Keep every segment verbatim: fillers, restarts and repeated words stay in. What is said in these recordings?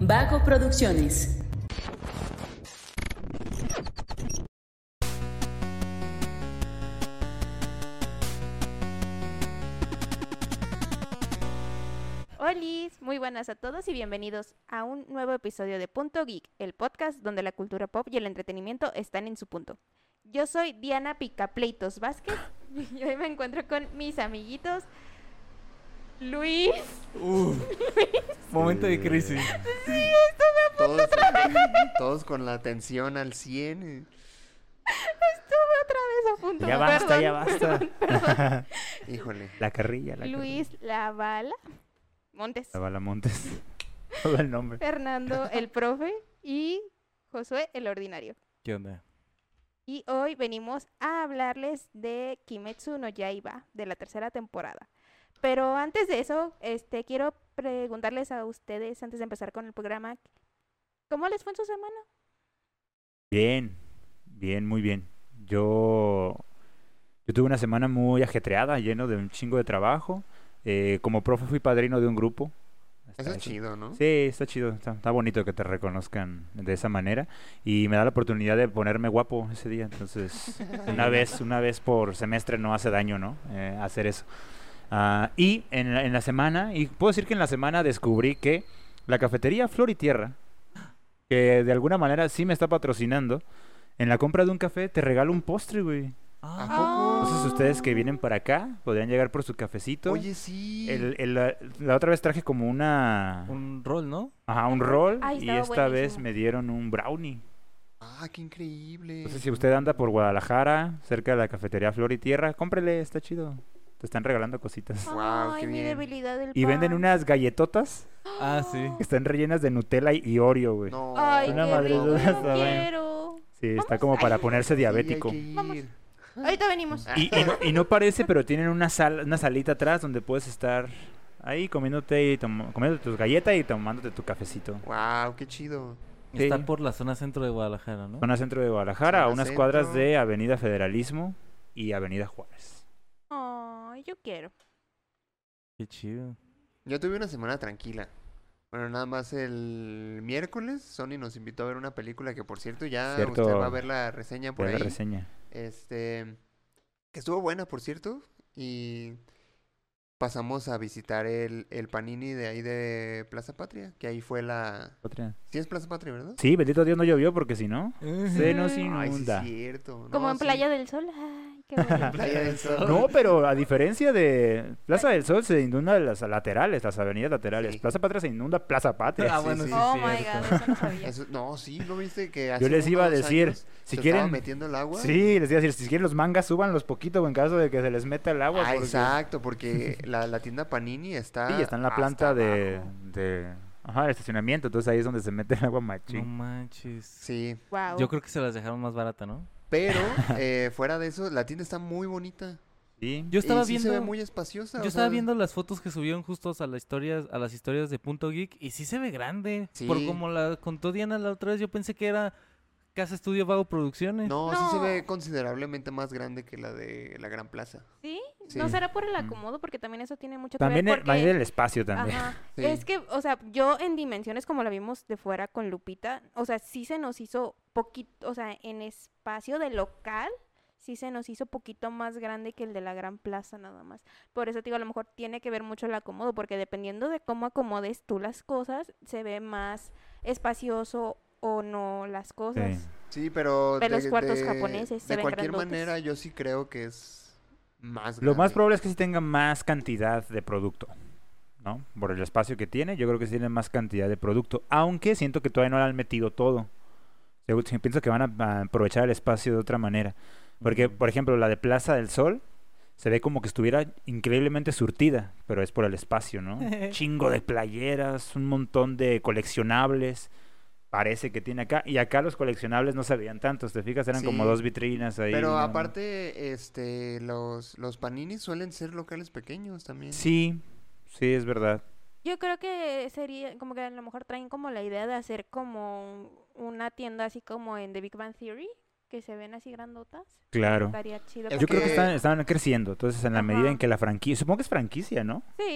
Vago Producciones. Holis, muy buenas a todos y bienvenidos a un nuevo episodio de Punto Geek, el podcast donde la cultura pop y el entretenimiento están en su punto. Yo soy Diana Picapleitos Vázquez y hoy me encuentro con mis amiguitos Luis. Uh, Luis. Momento de crisis. Sí, estuve a punto Todos, otra vez. todos con la atención al cien. Estuve otra vez a punto. Ya basta, Perdón, ya basta. perdón, perdón. Híjole. La carrilla, la Luis Lavala Montes. carrilla. La Bala Montes. Todo el nombre. Fernando el profe y Josué el ordinario. ¿Qué onda? Y hoy venimos a hablarles de Kimetsu no Yaiba, de la tercera temporada. Pero antes de eso, este, quiero preguntarles a ustedes, antes de empezar con el programa, ¿cómo les fue en su semana? Bien, bien, muy bien. Yo, yo tuve una semana muy ajetreada, lleno de un chingo de trabajo. Eh, como profe fui padrino de un grupo. Está Eso es eso. chido, ¿no? Sí, está chido, está, está bonito que te reconozcan de esa manera y me da la oportunidad de ponerme guapo ese día, entonces una vez, una vez por semestre no hace daño, ¿no? Eh, hacer eso. Ah, y en la, en la semana, y puedo decir que en la semana descubrí que la cafetería Flor y Tierra, que de alguna manera sí me está patrocinando, en la compra de un café te regala un postre, güey. ¿A Ah. poco? Entonces ustedes que vienen para acá podrían llegar por su cafecito. Oye, sí. El- el- la, la otra vez traje como una... Un rol, ¿no? Ajá, un rol Ay, y estaba esta vez buenísimo. me dieron un brownie. Ah, qué increíble. Entonces, si usted anda por Guadalajara, cerca de la cafetería Flor y Tierra, cómprele, está chido. Te están regalando cositas. Guau, Ay, qué mi bien. debilidad del Y venden pan. unas galletotas Ah, sí. que están rellenas de Nutella y, y Oreo, güey. No. Ay, Una qué madre rico, de yo esa vaina. quiero. Sí, está Vamos. como para Ay, ponerse Sí, hay diabético. que ir. Vamos. Ahorita venimos. Y, y no, y no parece, pero tienen una sal, una salita atrás donde puedes estar ahí comiéndote y tom- comiéndote tus galletas y tomándote tu cafecito. Wow, qué chido. Sí. Está por la zona centro de Guadalajara, ¿no? Zona centro de Guadalajara, a Zona unas centro. cuadras de Avenida Federalismo y Avenida Juárez. Ay, yo quiero. Qué chido. Yo tuve una semana tranquila. Bueno, nada más el miércoles Sony nos invitó a ver una película que, por cierto, ya Cierto. usted va a ver la reseña por Ve la ahí. reseña. Este, que estuvo buena, por cierto, y pasamos a visitar el, el Panini de ahí de Plaza Patria, que ahí fue la... Otra. Sí es Plaza Patria, ¿verdad? Sí, bendito Dios no llovió porque si no, se nos Ay, sí inunda. es cierto. Como No, en sí. Playa del Sol. Ay, qué bonito. Playa del Sol. No, pero a diferencia de Plaza del Sol se inunda las laterales, las avenidas laterales. Sí. Plaza Patria se inunda Plaza Patria. Ah, Sí, bueno, sí. sí, Oh es my cierto. god, eso no sabía. Eso- no, sí, ¿no viste que hace Yo les iba a unos decir, años si se quieren... estaba metiendo el agua? Sí, les iba a decir, si quieren los mangas, súbanlos poquito en caso de que se les meta el agua. Ah, porque- exacto, porque la, la tienda Panini está... Sí, está en la hasta planta de, abajo. de... Ajá, el estacionamiento, entonces ahí es donde se mete el agua No machín. manches. Sí, Wow. Yo creo que se las dejaron más barata, ¿no? pero eh, fuera de eso, la tienda está muy bonita. Sí. Yo estaba y sí viendo... se ve muy espaciosa. Yo o estaba sea, viendo las fotos que subieron justos a las historias, a las historias de Punto Geek y sí se ve grande. Por Sí. como la contó Diana la otra vez, yo pensé que era Casa Estudio Vago Producciones. No, sí se No. ve considerablemente más grande que la de la Gran Plaza. ¿Sí? Sí. ¿No será por el Mm. acomodo? Porque también eso tiene mucho También que el, ver. va a ir Porque... el espacio también. Ajá. Sí. Es que, o sea, yo en dimensiones como la vimos de fuera con Lupita, o sea, sí se nos hizo poquito, o sea, en espacio de local, sí se nos hizo poquito más grande que el de la Gran Plaza nada más. Por eso te digo, a lo mejor tiene que ver mucho el acomodo, porque dependiendo de cómo acomodes tú las cosas, se ve más espacioso o no las cosas. Sí. Sí, pero Ve de, los cuartos de- japoneses, se de ven cualquier grandotes. manera yo sí creo que es más Lo más grande. probable es que sí tenga más cantidad de producto, ¿no? Por el espacio que tiene, yo creo que sí tiene más cantidad de producto, aunque siento que todavía no le han metido todo. Yo sí pienso que van a, a aprovechar el espacio de otra manera. Porque, por ejemplo, la de Plaza del Sol se ve como que estuviera increíblemente surtida, pero es por el espacio, ¿no? Chingo de playeras, un montón de coleccionables. Parece que tiene acá. Y acá los coleccionables no se veían tantos, ¿te fijas? Eran como Sí. dos vitrinas ahí. Pero ¿no? aparte, este, los, los Panini suelen ser locales pequeños también. Sí, sí, es verdad. Yo creo que sería como que a lo mejor traen como la idea de hacer como una tienda así como en The Big Bang Theory, que se ven así grandotas. Claro. Estaría chido. Es Yo creo que que- están, están creciendo, entonces en la medida Ajá. en que la franquicia, supongo que es franquicia, ¿no? Sí.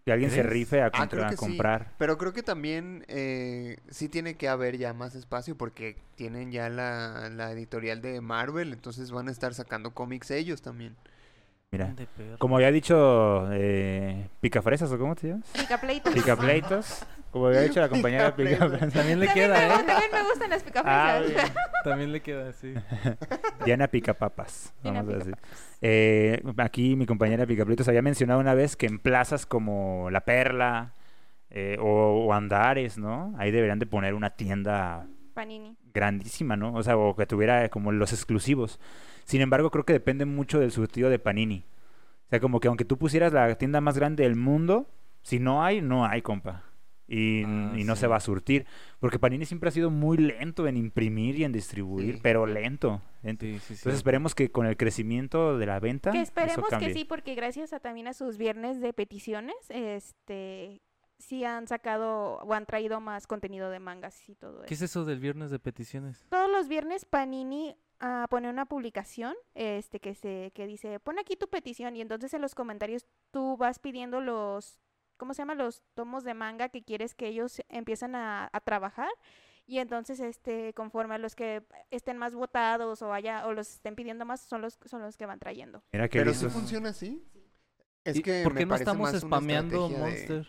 Que alguien se ¿Crees? rife a, Ah, contra- creo a que sí. comprar. Pero creo que también eh, sí tiene que haber ya más espacio porque tienen ya la, la editorial de Marvel, entonces van a estar sacando cómics ellos también. Mira. De perro. Como había dicho eh, Picafresas, ¿o cómo te llamas? Picapleitos. Picapleitos. Como había dicho la compañera Picapleitos. Picafresas. También le También, queda, me, ¿eh? también me gustan las Ah, picafresas. bien. También le queda, sí. Diana Picapapas. Diana Vamos a decir. Picapapas. Eh, aquí mi compañera Picapleitos había mencionado una vez que en plazas como La Perla eh, o, o Andares, ¿no? Ahí deberían de poner una tienda Panini. grandísima, ¿no? O sea, o que tuviera como los exclusivos. Sin embargo, creo que depende mucho del surtido de Panini. O sea, como que aunque tú pusieras la tienda más grande del mundo, si no hay, no hay, compa. Y, Ah, y no sí. se va a surtir. Porque Panini siempre ha sido muy lento en imprimir y en distribuir, Sí. pero lento. lento. Sí, sí, sí. Entonces esperemos que con el crecimiento de la venta, Que eso esperemos que cambie. sí, porque gracias a también a sus viernes de peticiones, este, sí han sacado o han traído más contenido de mangas y todo ¿Qué eso. es eso del viernes de peticiones? Todos los viernes Panini ah, pone una publicación, este, que se, que dice, pon aquí tu petición, y entonces en los comentarios tú vas pidiendo los, ¿cómo se llama? Los tomos de manga que quieres que ellos empiezan a, a trabajar. Y entonces, este, conforme a los que estén más votados o haya, o los estén pidiendo más, son los, son los que van trayendo. Mira qué Pero sí listos. funciona así. Es ¿Y que ¿Por me qué no parece estamos más una spameando estrategia de- Monster?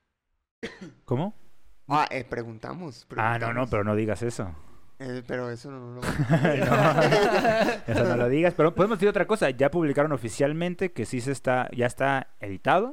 ¿Cómo? Ah, eh, preguntamos, Ah, no, no, preguntamos. pero no digas eso. Eh, pero eso no, no lo... No, eso no lo digas. Pero podemos decir otra cosa. Ya publicaron oficialmente que sí se está, ya está editado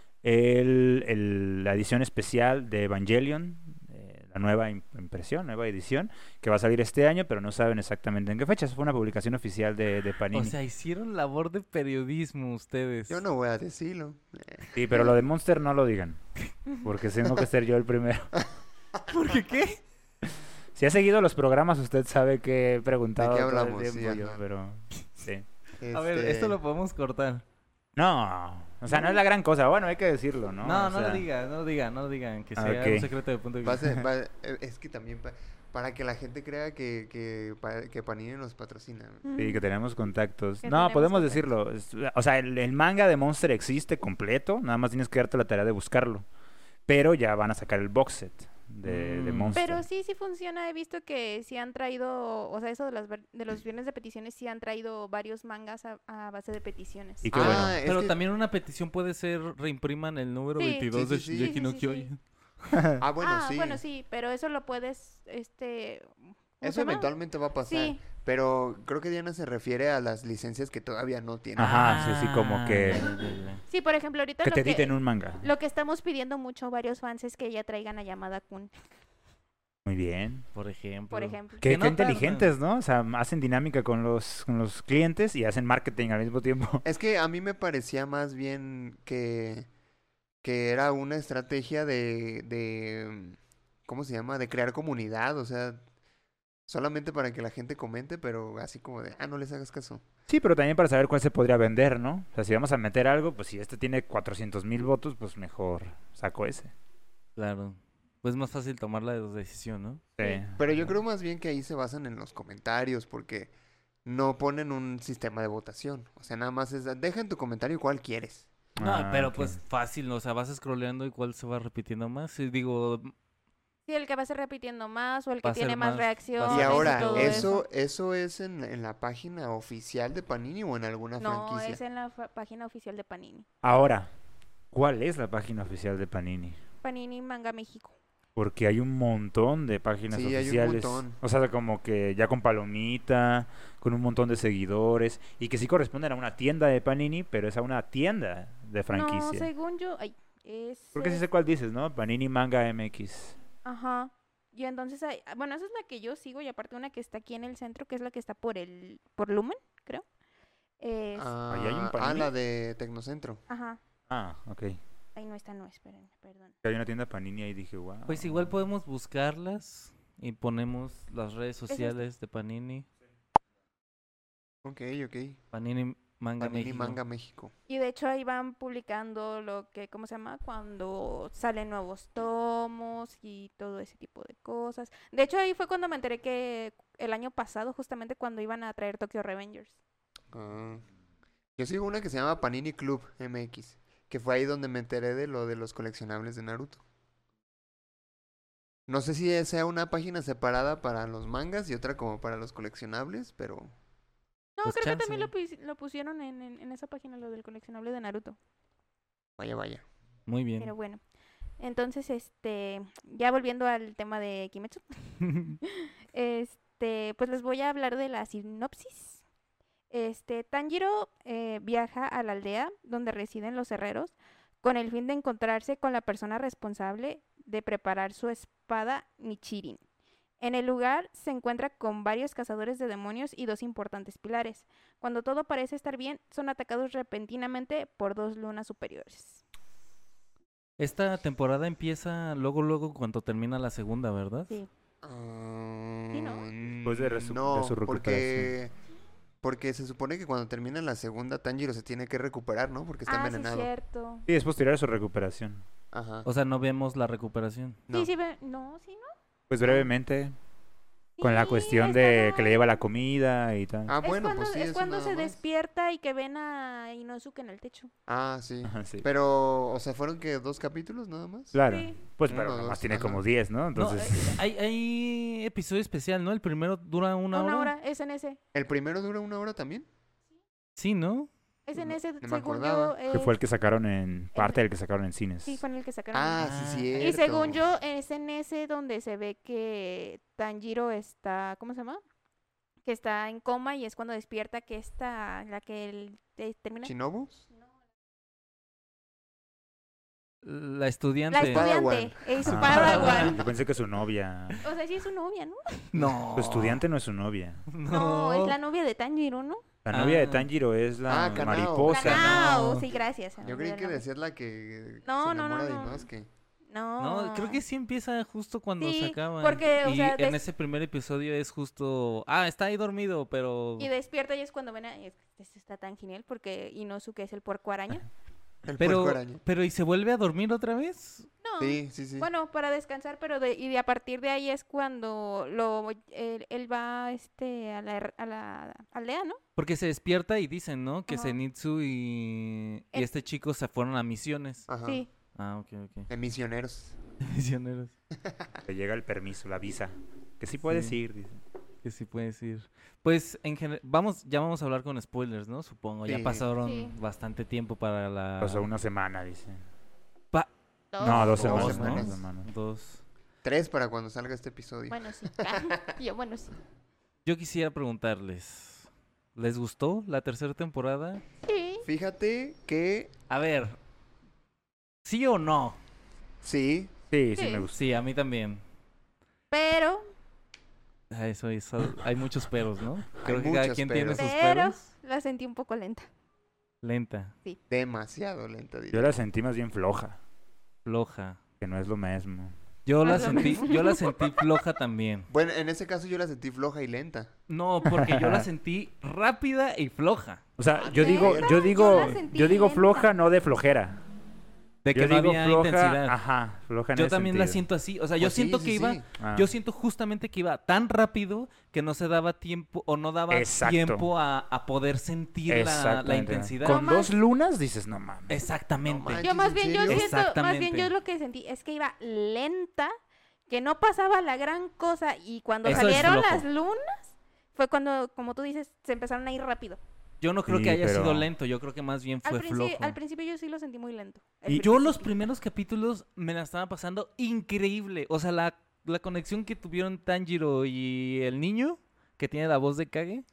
el, el- la edición especial de Evangelion, eh, la nueva im- impresión, nueva edición, que va a salir este año, pero no saben exactamente en qué fecha. Eso fue una publicación oficial de, de Panini. O sea, hicieron labor de periodismo ustedes. Yo no voy a decirlo. Sí, pero lo de Monster no lo digan, porque tengo que ser yo el primero. ¿Por qué qué? Si ha seguido los programas, usted sabe que he preguntado ¿De qué todo el hablamos? Sí, tiempo yo, ajá. pero sí. A ver, Este, esto lo podemos cortar. No, o sea, no es la gran cosa. Bueno, hay que decirlo, ¿no? No, O no, sea, lo digan, no lo digan, no lo digan. Que Ah, sea ok. un secreto de punto de va a vista. ser- va- eh, es que también pa- para que la gente crea que, que, pa- que Panini nos patrocina. Sí, que tenemos contactos. Que No, tenemos podemos contactos. decirlo. Es- o sea, el, el manga de Monster existe completo. Nada más tienes que darte la tarea de buscarlo. Pero ya van a sacar el box set de, de Mm. Monster. Pero sí, sí funciona. He visto que sí han traído, o sea, eso de, las, ver- de los viernes de peticiones, sí han traído varios mangas a, a base de peticiones. Y qué Ah, bueno. es Pero que- también una petición puede ser reimpriman el número Sí. veintidós Sí, de sí, sí. Shingeki Sí, no sí, sí, sí. Kyojin. Ah, bueno, ah, sí. bueno, sí, pero eso lo puedes, este... ¿cómo se Eso llama? eventualmente va a pasar. Sí, Pero creo que Diana se refiere a las licencias que todavía no tienen. Ajá, sí, sí, como Ah, que- ya, ya, ya. sí, por ejemplo, ahorita Que lo te que, editen un manga. lo que estamos pidiendo mucho varios fans es que ya traigan a Yamada Kun, Muy bien. Por ejemplo. por ejemplo. Qué, Que no qué tardan. inteligentes, ¿no? O sea, hacen dinámica con los, con los clientes y hacen marketing al mismo tiempo. Es que a mí me parecía más bien que, que era una estrategia de, de, ¿cómo se llama? De crear comunidad, o sea, solamente para que la gente comente, pero así como de, ah, no les hagas caso. Sí, pero también para saber cuál se podría vender, ¿no? O sea, si vamos a meter algo, pues si este tiene cuatrocientos mil votos, pues mejor saco ese. Claro. Pues es más fácil tomar la decisión, ¿no? Sí. Pero yo creo más bien que ahí se basan en los comentarios, porque no ponen un sistema de votación. O sea, nada más es, deja en tu comentario cuál quieres. No, Ah, pero ok. pues fácil, ¿no? O sea, vas scrolleando y cuál se va repitiendo más. Y digo, Sí, el que va a ser repitiendo más o el que Va a ser tiene más, más- va a reacciones Y ser ahora, todo ¿eso eso es en, en la página oficial de Panini o en alguna No, franquicia? es en la fa- página oficial de Panini. Ahora, ¿cuál es la página oficial de Panini? Panini Manga México. Porque hay un montón de páginas Sí, hay un oficiales. montón. O sea, como que ya con palomita, con un montón de seguidores. Y que sí corresponden a una tienda de Panini, pero es a una tienda de No, franquicia. según yo, ay, es... Porque sí es- sé cuál dices, ¿no? Panini Manga M X. Ajá. Y entonces, hay- ah, bueno, esa es la que yo sigo y aparte una que está aquí en el centro, que es la que está por el, por Lumen, creo. Es, Ah, ¿Ahí hay un ah, Panini? la de Tecnocentro. ajá. Ah, ok. Ahí no está, no, espérenme, perdón. Hay una tienda Panini ahí y dije, wow. pues igual podemos buscarlas y ponemos las redes esta. sociales de Panini. Ok, ok. Panini Manga Panini México. Manga México. Y de hecho ahí van publicando lo que, ¿cómo se llama? Cuando salen nuevos tomos y todo ese tipo de cosas. De hecho ahí fue cuando me enteré que el año pasado, justamente cuando iban a traer Tokyo Revengers. Ah. Yo sigo una que se llama Panini Club M X, Que fue ahí donde me enteré de lo de los coleccionables de Naruto. No sé si sea una página separada para los mangas y otra como para los coleccionables, pero... No, Pues creo que chance. también lo, pus- lo pusieron en, en, en esa página, lo del coleccionable de Naruto. Vaya, vaya. Muy bien. Pero bueno. Entonces, este, ya volviendo al tema de Kimetsu, este, pues les voy a hablar de la sinopsis. Este, Tanjiro eh, viaja a la aldea donde residen los herreros con el fin de encontrarse con la persona responsable de preparar su espada Nichirin. En el lugar se encuentra con varios cazadores de demonios y dos importantes pilares. Cuando todo parece estar bien, son atacados repentinamente por dos lunas superiores. Esta temporada empieza luego, luego cuando termina la segunda, ¿verdad? Sí. Ah, Sí, ¿no? Después de resu- de no, su porque... Porque se supone que cuando termina la segunda, Tanjiro se tiene que recuperar, ¿no? Porque está Ah, sí, envenenado. cierto. Sí, es posterior a su recuperación. Ajá. O sea, no vemos la recuperación. No. Sí, sí, ve- no, sí, no. Pues brevemente, con la Sí, cuestión está de no. que le lleva la comida y tal. Ah, Es bueno, cuando, pues sí, es eso cuando nada se más. despierta y que ven a Inosuke en el techo. Ah, sí. Ajá, sí. Pero, o sea, ¿fueron que dos capítulos nada más? Claro. Sí. Pues Uno, pero nada dos, más tiene ajá. como diez, ¿no? No, Entonces, eh, hay, hay episodio especial, ¿no? El primero dura una, Una hora. hora, es en ese. ¿El primero dura una hora también? Sí, ¿no? Es en No- ese, no me según yo. acordaba. que eh, fue el que sacaron en... Parte del que sacaron en cines. Sí, fue en el que sacaron. Ah, Ah, sí, y cierto. Y según yo, es en ese donde se ve que Tanjiro está, ¿cómo se llama? Que está en coma y es cuando despierta que está, la que él te- termina. ¿Shinobu? La estudiante. La estudiante, Padawan. es su Ah, Padawan. yo pensé que su novia... O sea, sí es su novia, ¿no? No. Su estudiante no es su novia. No, es la novia de Tanjiro, ¿no? La novia de Ah. Tanjiro es la Ah, Kanao. mariposa. Kanao, no. sí, gracias. se me Yo creí olvidó el que nombre. decías la que No, se no, no, enamora de no. Inosuke. No. No, creo que sí empieza justo cuando Sí, se acaban. porque, o y sea, en des- ese primer episodio es justo... Ah, está ahí dormido, pero... Y despierta y es cuando ven a... Es que esto está tan genial porque Inosuke es el puerco araña. El Pero, puerco araña. pero ¿y se vuelve a dormir otra vez? No. Sí, sí, sí. Bueno, para descansar, pero de, y de a partir de ahí es cuando lo él, él va este a la, her- a la aldea, ¿no? Porque se despierta y dicen, ¿no? Que Ajá. Zenitsu y, y El- este chico se fueron a misiones. Ajá. Sí. Ah, ok, ok. De misioneros. Misioneros. Le llega el permiso, la visa. Que sí puedes Sí. ir, dice. Que sí puedes ir. Pues en general, vamos, ya vamos a hablar con spoilers, ¿no? Supongo. Ya Sí. pasaron Sí. bastante tiempo para la... Pasó una semana, dice. Pa- No, dos Dos semanas. dos, ¿no? ¿no? Dos semanas. Dos. Tres para cuando salga este episodio. Bueno, sí. Yo, bueno, sí. Yo quisiera preguntarles, ¿les gustó la tercera temporada? Sí. Fíjate que A ver, ¿sí o no? sí, Sí, sí, Sí. me gustó. Sí, a mí también. Pero, Ah, Eso es, hay muchos peros, ¿no? Creo que cada muchos quien tiene peros. sus pero peros. la sentí un poco lenta. Lenta, demasiado lenta, diría. Yo la sentí más bien floja, floja. que no es lo mismo. Yo No la es lo sentí, mismo. yo la sentí floja también. Bueno, en ese caso yo la sentí floja y lenta. No, porque yo la sentí rápida y floja. O sea, Ah, yo digo, ¿neta? yo digo, Yo la sentí yo digo lenta. floja, no de flojera. De que Yo no digo había floja, intensidad. ajá, floja en Yo ese también la sentido. siento así. O sea, yo Pues sí, siento sí, que sí. iba. Ah. Yo siento justamente que iba tan rápido que no se daba tiempo o no daba Exacto. tiempo a, a poder sentir la, la Exactamente. intensidad. Con No dos lunas dices, no mames. Exactamente. No manches. Yo más ¿en bien, yo serio? siento, más bien Exactamente. yo lo que sentí es que iba lenta, que no pasaba la gran cosa y cuando Eso es salieron flojo. las lunas fue cuando, como tú dices, se empezaron a ir rápido. Yo no creo Sí, que haya sido pero- lento. Yo creo que más bien Al, fue princi- flojo. al principio yo sí lo sentí muy lento. El Y- Yo los principio. primeros capítulos me la estaba pasando increíble. O sea, la, la conexión que tuvieron Tanjiro y el niño, que tiene la voz de Kage.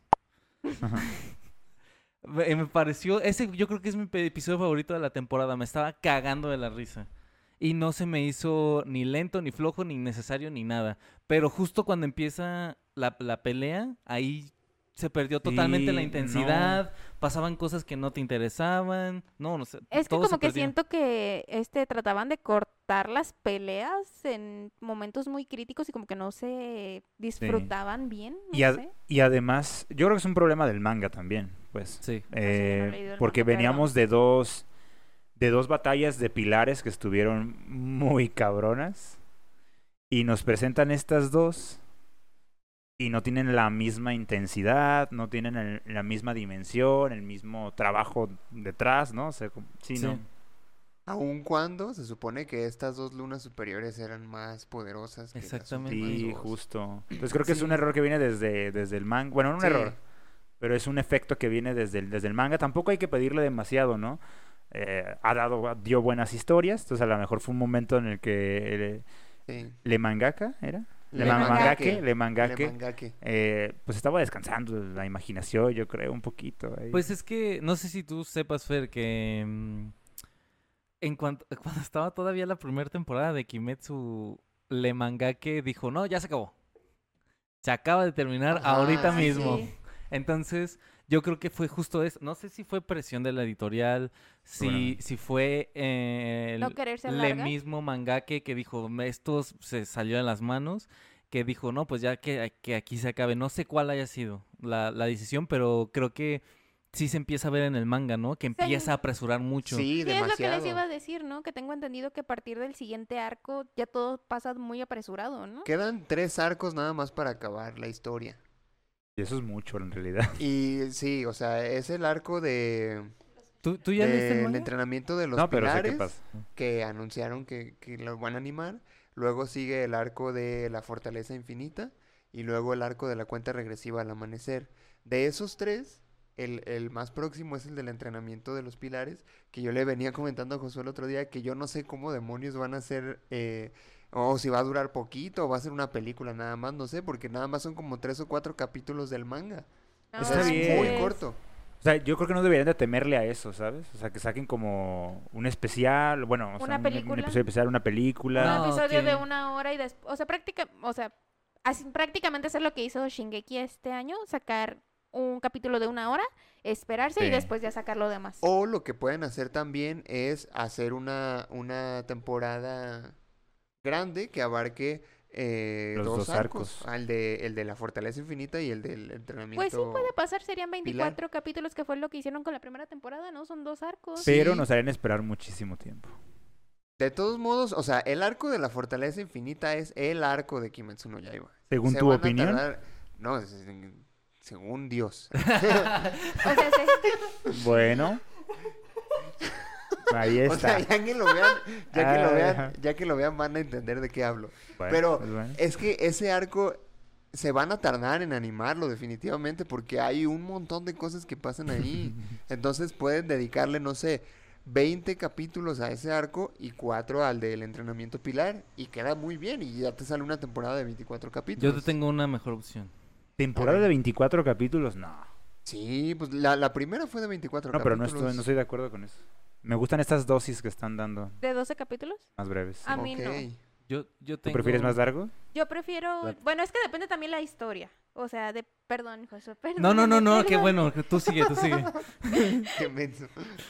me, me pareció, ese yo creo que es mi pe- episodio favorito de la temporada. Me estaba cagando de la risa. Y no se me hizo ni lento, ni flojo, ni innecesario, ni nada. Pero justo cuando empieza la, la pelea, ahí se perdió totalmente la Sí, intensidad. Pasaban cosas que no te interesaban. No, no sé. Es que todo se como que perdió. siento que este trataban de cortar las peleas en momentos muy críticos y como que no se disfrutaban bien, no Y, a- sé. y además, yo creo que es un problema del manga también, pues. Sí. no he Eh, leído el porque manga, veníamos de dos de dos batallas de pilares que estuvieron muy cabronas y nos presentan estas dos y no tienen la misma intensidad, no tienen el- la misma dimensión, el mismo trabajo detrás, ¿no? O sea, como- sí, Sí. no. Aun cuando se supone que estas dos lunas superiores eran más poderosas que las Exactamente. últimas Sí, dos. justo. Entonces creo que es Sí. un error que viene desde, desde el manga. Bueno, no un Sí. error, pero es un efecto que viene desde el, desde el manga. Tampoco hay que pedirle demasiado, ¿no? Eh, ha dado, dio buenas historias, entonces a lo mejor fue un momento en el que Sí. le mangaka, ¿era? Le, Le man- mangake. mangake, le Le mangake, mangake. eh, pues estaba descansando la imaginación, yo creo, un poquito. ahí. Pues es que, no sé si tú sepas, Fer, que mm, en cuanto, cuando estaba todavía la primera temporada de Kimetsu, le mangake dijo, no, ya se acabó. Se acaba de terminar Ajá, ahorita sí, mismo. sí. Entonces, yo creo que fue justo eso. No sé si fue presión de la editorial, si, Seguramente. si fue eh, No el quererse le alargar. mismo mangake que dijo, "Me- esto se salió de las manos, que dijo, no, pues ya que, que aquí se acabe. No sé cuál haya sido la, la decisión, pero creo que sí se empieza a ver en el manga, ¿no? Que empieza a apresurar mucho. Sí, Sí, es lo que les demasiado. iba a decir, ¿no? Que tengo entendido que a partir del siguiente arco ya todo pasa muy apresurado, ¿no? Quedan tres arcos nada más para acabar la historia. Y eso es mucho en realidad. Y sí, o sea, es el arco de ¿Tú, tú ya leíste el del manga? entrenamiento de los No, pero sé qué pilares pasa. que anunciaron que, que lo van a animar. Luego sigue el arco de la fortaleza infinita y luego el arco de la cuenta regresiva al amanecer. De esos tres, el, el más próximo es el del entrenamiento de los pilares, que yo le venía comentando a Josué el otro día que yo no sé cómo demonios van a hacer, eh, o si va a durar poquito, o va a ser una película nada más, no sé, porque nada más son como tres o cuatro capítulos del manga. No O sea, Está es bien. muy manches. corto. O sea, yo creo que no deberían de temerle a eso, ¿sabes? O sea, que saquen como un especial, bueno, o sea, ¿Una un- un, película? episodio especial, una película. No, Un episodio de ok. una hora y después, o sea, práctica, o sea, así, prácticamente hacer lo que hizo Shingeki este año, sacar un capítulo de una hora, esperarse y Sí. después ya sacar lo demás. O lo que pueden hacer también es hacer una, una temporada grande que abarque eh, Los dos, dos arcos. arcos. El de, el de la fortaleza infinita y el del entrenamiento. Pues sí puede pasar, serían veinticuatro capítulos que fue lo que hicieron con la primera temporada, ¿no? Son dos arcos. Sí. Pero nos harían esperar muchísimo tiempo. De todos modos, o sea, el arco de la fortaleza infinita es el arco de Kimetsu no Yaiba. Según Se tu van a opinión. tardar- No, es- es- según Dios. O sea, sí. Bueno. Ahí O sea, está. ya que lo vean, ya que lo Ah, vean, ajá. ya que lo vean van a entender de qué hablo. Bueno, Pero pues bueno. es que ese arco se van a tardar en animarlo definitivamente porque hay un montón de cosas que pasan ahí. Entonces pueden dedicarle, no sé, veinte capítulos a ese arco y cuatro al del entrenamiento pilar y queda muy bien y ya te sale una temporada de veinticuatro capítulos. Yo te tengo una mejor opción. Temporada de veinticuatro capítulos, no. Sí, pues la, la primera fue de veinticuatro No, pero no capítulos. estoy, no estoy de acuerdo con eso. Me gustan estas dosis que están dando, ¿De doce capítulos? más breves. A mí no. Ok. Yo, yo ¿Tú tengo... prefieres más largo? Yo prefiero, La- bueno, es que depende también la historia. O sea, de, perdón, Josué, perdón. No, no, no, no, qué bueno. que Tú sigue, tú sigue. Qué menso.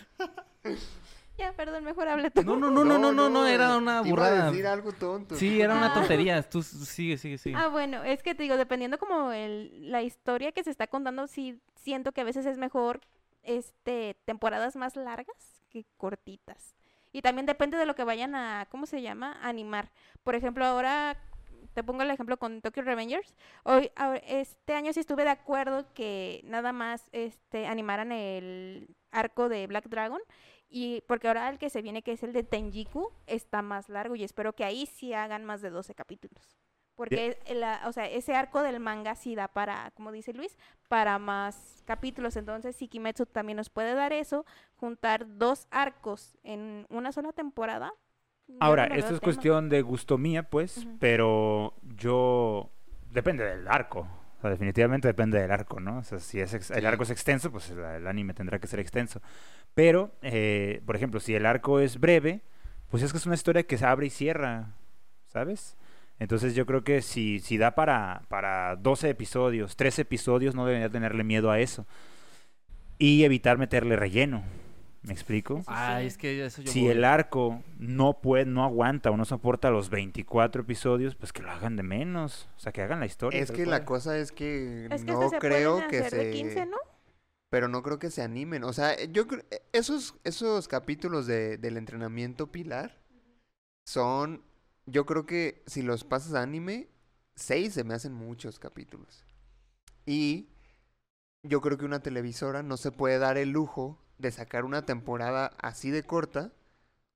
Ya, perdón, mejor habla tú. No, no, no, no, no, no, no, era una te iba a burrada. decir algo tonto. Sí, era una Ah. tontería. Tú s- sigue, sigue, sigue. Ah, bueno, es que te digo, dependiendo como el, la historia que se está contando, sí siento que a veces es mejor este temporadas más largas que cortitas. Y también depende de lo que vayan a, ¿cómo se llama? Animar. Por ejemplo, ahora te pongo el ejemplo con Tokyo Revengers. Hoy, ahora- este año sí estuve de acuerdo que nada más este animaran el arco de Black Dragon. Y porque ahora el que se viene, que es el de Tenjiku, está más largo y espero que ahí sí hagan más de doce capítulos. Porque, el- la- o sea, ese arco del manga sí da para, como dice Luis, para más capítulos. Entonces, si Kimetsu también nos puede dar eso, juntar dos arcos en una sola temporada. yo Ahora, no le esto veo es tema. cuestión de gusto mía, pues, Ujú. pero yo... Depende del arco. O sea, definitivamente depende del arco, ¿no? O sea, si es ex- el Sí. arco es extenso, pues el, el anime tendrá que ser extenso. Pero, eh, por ejemplo, si el arco es breve, pues es que es una historia que se abre y cierra, ¿sabes? Entonces yo creo que si, si da para, para doce episodios, trece episodios, no debería tenerle miedo a eso. Y evitar meterle relleno. ¿Me explico? Eso Ay, sí. es que eso yo Si voy. el arco no puede, no aguanta o no soporta los veinticuatro episodios, pues que lo hagan de menos. O sea, que hagan la historia. Es tal que cual. la cosa es que Es que no hasta se creo pueden que hacer se... de quince, ¿no? Pero no creo que se animen. O sea, yo creo... Esos, esos capítulos de, del entrenamiento pilar son... Yo creo que si los pasas a anime, seis se me hacen muchos capítulos. Y yo creo que una televisora no se puede dar el lujo de sacar una temporada así de corta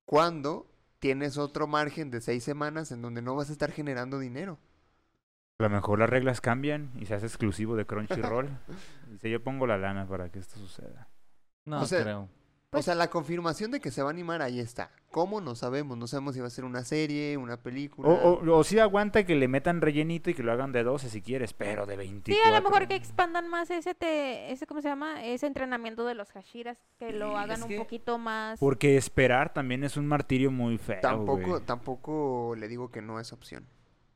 cuando tienes otro margen de seis semanas en donde no vas a estar generando dinero. A lo mejor las reglas cambian y se hace exclusivo de Crunchyroll. Dice, yo pongo la lana para que esto suceda. No O sea, creo. O sea, la confirmación de que se va a animar ahí está. ¿Cómo? No sabemos. No sabemos si va a ser una serie, una película. O, o, o sí aguanta que le metan rellenito y que lo hagan de doce si quieres, pero de Sí, veinticuatro. a lo mejor que expandan más ese, te, ese ¿cómo se llama? Ese entrenamiento de los Hashiras, que lo Y hagan es un que- poquito más... Porque esperar también es un martirio muy feo, Tampoco, güey. tampoco le digo que no es opción.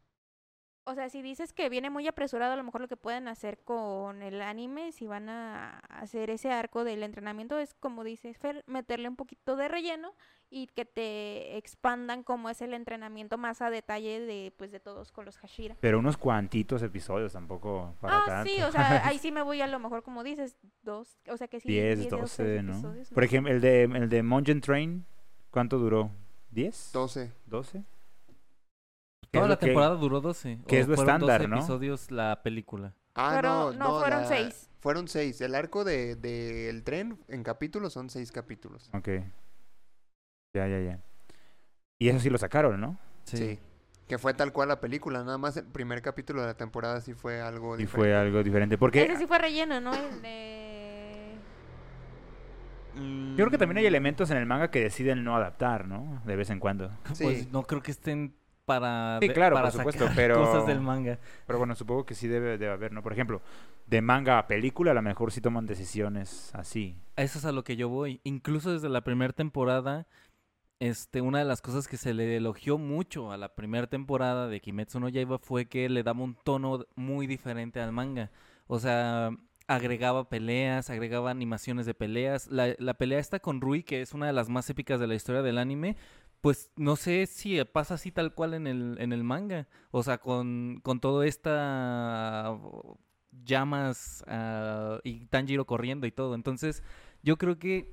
O sea, si dices que viene muy apresurado, a lo mejor lo que pueden hacer con el anime, si van a hacer ese arco del entrenamiento, es como dices, Fer, meterle un poquito de relleno y que te expandan cómo es el entrenamiento más a detalle de, pues, de todos con los Hashira. Pero unos cuantitos episodios tampoco para Ah, tanto. sí, o sea, ahí sí me voy a lo mejor, como dices, dos, o sea que sí. diez, doce, ¿no? Por ejemplo, el de, el de Mugen Train, ¿cuánto duró? ¿diez? doce. ¿doce? Toda es la lo que- temporada duró doce. que o es lo fueron doce estándar, ¿no? episodios la película. Ah, Fueron- no, no, no. fueron la- seis. Fueron seis. El arco de, de el tren en capítulos son seis capítulos. Ok. Ya, ya, ya. Y eso sí lo sacaron, ¿no? Sí. Que fue tal cual la película. Nada más el primer capítulo de la temporada sí fue algo Y diferente. fue algo diferente. Porque Ese sí fue relleno, ¿no? El de... Mm, yo creo que también hay elementos en el manga que deciden no adaptar, ¿no? De vez en cuando. Sí. Pues no creo que estén para, Sí, de- claro, para por supuesto, sacar pero- cosas del manga. Pero bueno, supongo que sí debe de haber, ¿no? Por ejemplo, de manga a película, a lo mejor sí toman decisiones así. Eso es a lo que yo voy. Incluso desde la primera temporada, este, una de las cosas que se le elogió mucho a la primera temporada de Kimetsu no Yaiba fue que le daba un tono muy diferente al manga. O sea, agregaba peleas, agregaba animaciones de peleas. La, la pelea esta con Rui, que es una de las más épicas de la historia del anime, pues no sé si pasa así tal cual en el, en el manga. O sea, con, con todo esta uh, llamas ah, y Tanjiro corriendo y todo. Entonces, yo creo que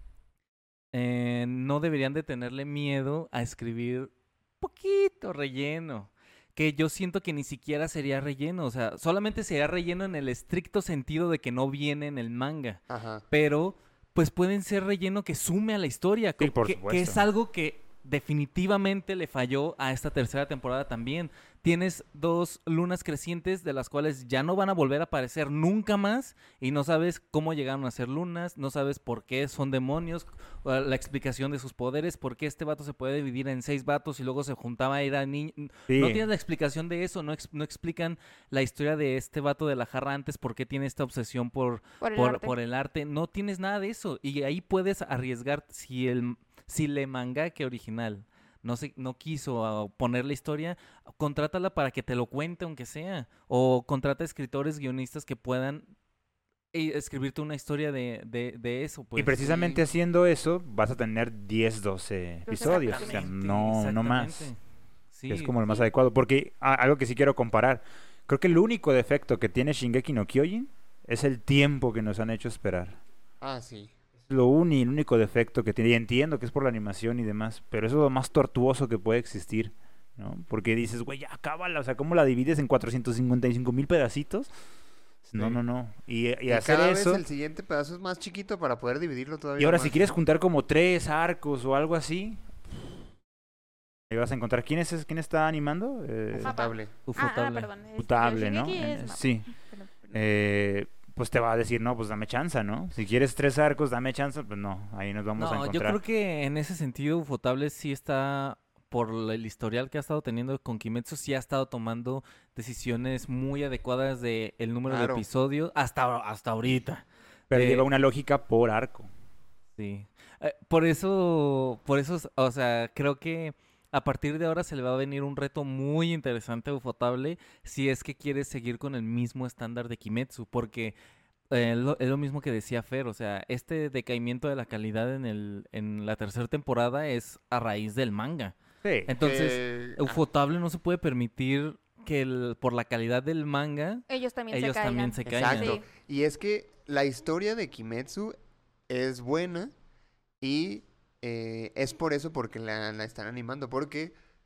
eh, no deberían de tenerle miedo a escribir poquito relleno. Que yo siento que ni siquiera sería relleno. O sea, solamente sería relleno en el estricto sentido de que no viene en el manga. Ajá. Pero, pues pueden ser relleno que sume a la historia. Sí, co- por que, que supuesto. es algo que definitivamente le falló a esta tercera temporada también. Tienes dos lunas crecientes de las cuales ya no van a volver a aparecer nunca más y no sabes cómo llegaron a ser lunas, no sabes por qué son demonios, o la explicación de sus poderes, por qué este vato se puede dividir en seis vatos y luego se juntaba y era niño. Sí. No tienes la explicación de eso, no, ex- no explican la historia de este vato de la jarra antes, por qué tiene esta obsesión por, Por el por, arte. por el arte. No tienes nada de eso. Y ahí puedes arriesgar si el si le mangaka original no se, no quiso ah, poner la historia, contrátala para que te lo cuente aunque sea. O contrata escritores, guionistas que puedan eh, escribirte una historia de, de, de eso. Pues. y precisamente haciendo eso, vas a tener diez, doce episodios. O sea, Exactamente, no, no más. exactamente. Sí, Es como lo más adecuado. Porque a- algo que sí quiero comparar. Creo que el único defecto que tiene Shingeki no Kyojin es el tiempo que nos han hecho esperar. Ah, sí. Lo uni- el único defecto que tiene. Y entiendo que es por la animación y demás. Pero eso es lo más tortuoso que puede existir. ¿No? Porque dices, güey, ya acábala. O sea, ¿cómo la divides en cuatrocientos cincuenta y cinco mil pedacitos? No, Sí. no, no. Y, y Y hacer cada eso. vez el siguiente pedazo es más chiquito para poder dividirlo todavía Y ahora, más. si quieres juntar como tres arcos o algo así, ahí vas a encontrar. ¿Quién es quién está animando? Eh, Mapa. Ufotable. Ah, ah, Ufotable. perdón. este, Ufotable, ¿no? Shingeki es Eh, Mapa. sí. Perdón, perdón. Eh, pues te va a decir, no, pues dame chance, ¿no? Si quieres tres arcos, dame chance. Pues no, ahí nos vamos a No, yo encontrar. creo que en ese sentido Ufotable sí está, por la- el historial que ha estado teniendo con Kimetsu, sí ha estado tomando decisiones muy adecuadas de el número Claro. de episodios hasta, hasta ahorita. Pero eh, lleva una lógica por arco. Sí. Eh, por eso, por eso, o sea, creo que a partir de ahora se le va a venir un reto muy interesante a Ufotable si es que quiere seguir con el mismo estándar de Kimetsu, porque eh, lo- es lo mismo que decía Fer, o sea, este decaimiento de la calidad en el en la tercera temporada es a raíz del manga. Sí. Entonces, Que- ah, Ufotable no se puede permitir que el- por la calidad del manga Ellos también ellos se caigan. también se caigan. Exacto. Y es que la historia de Kimetsu es buena y eh, es por eso porque la, la están animando. Porque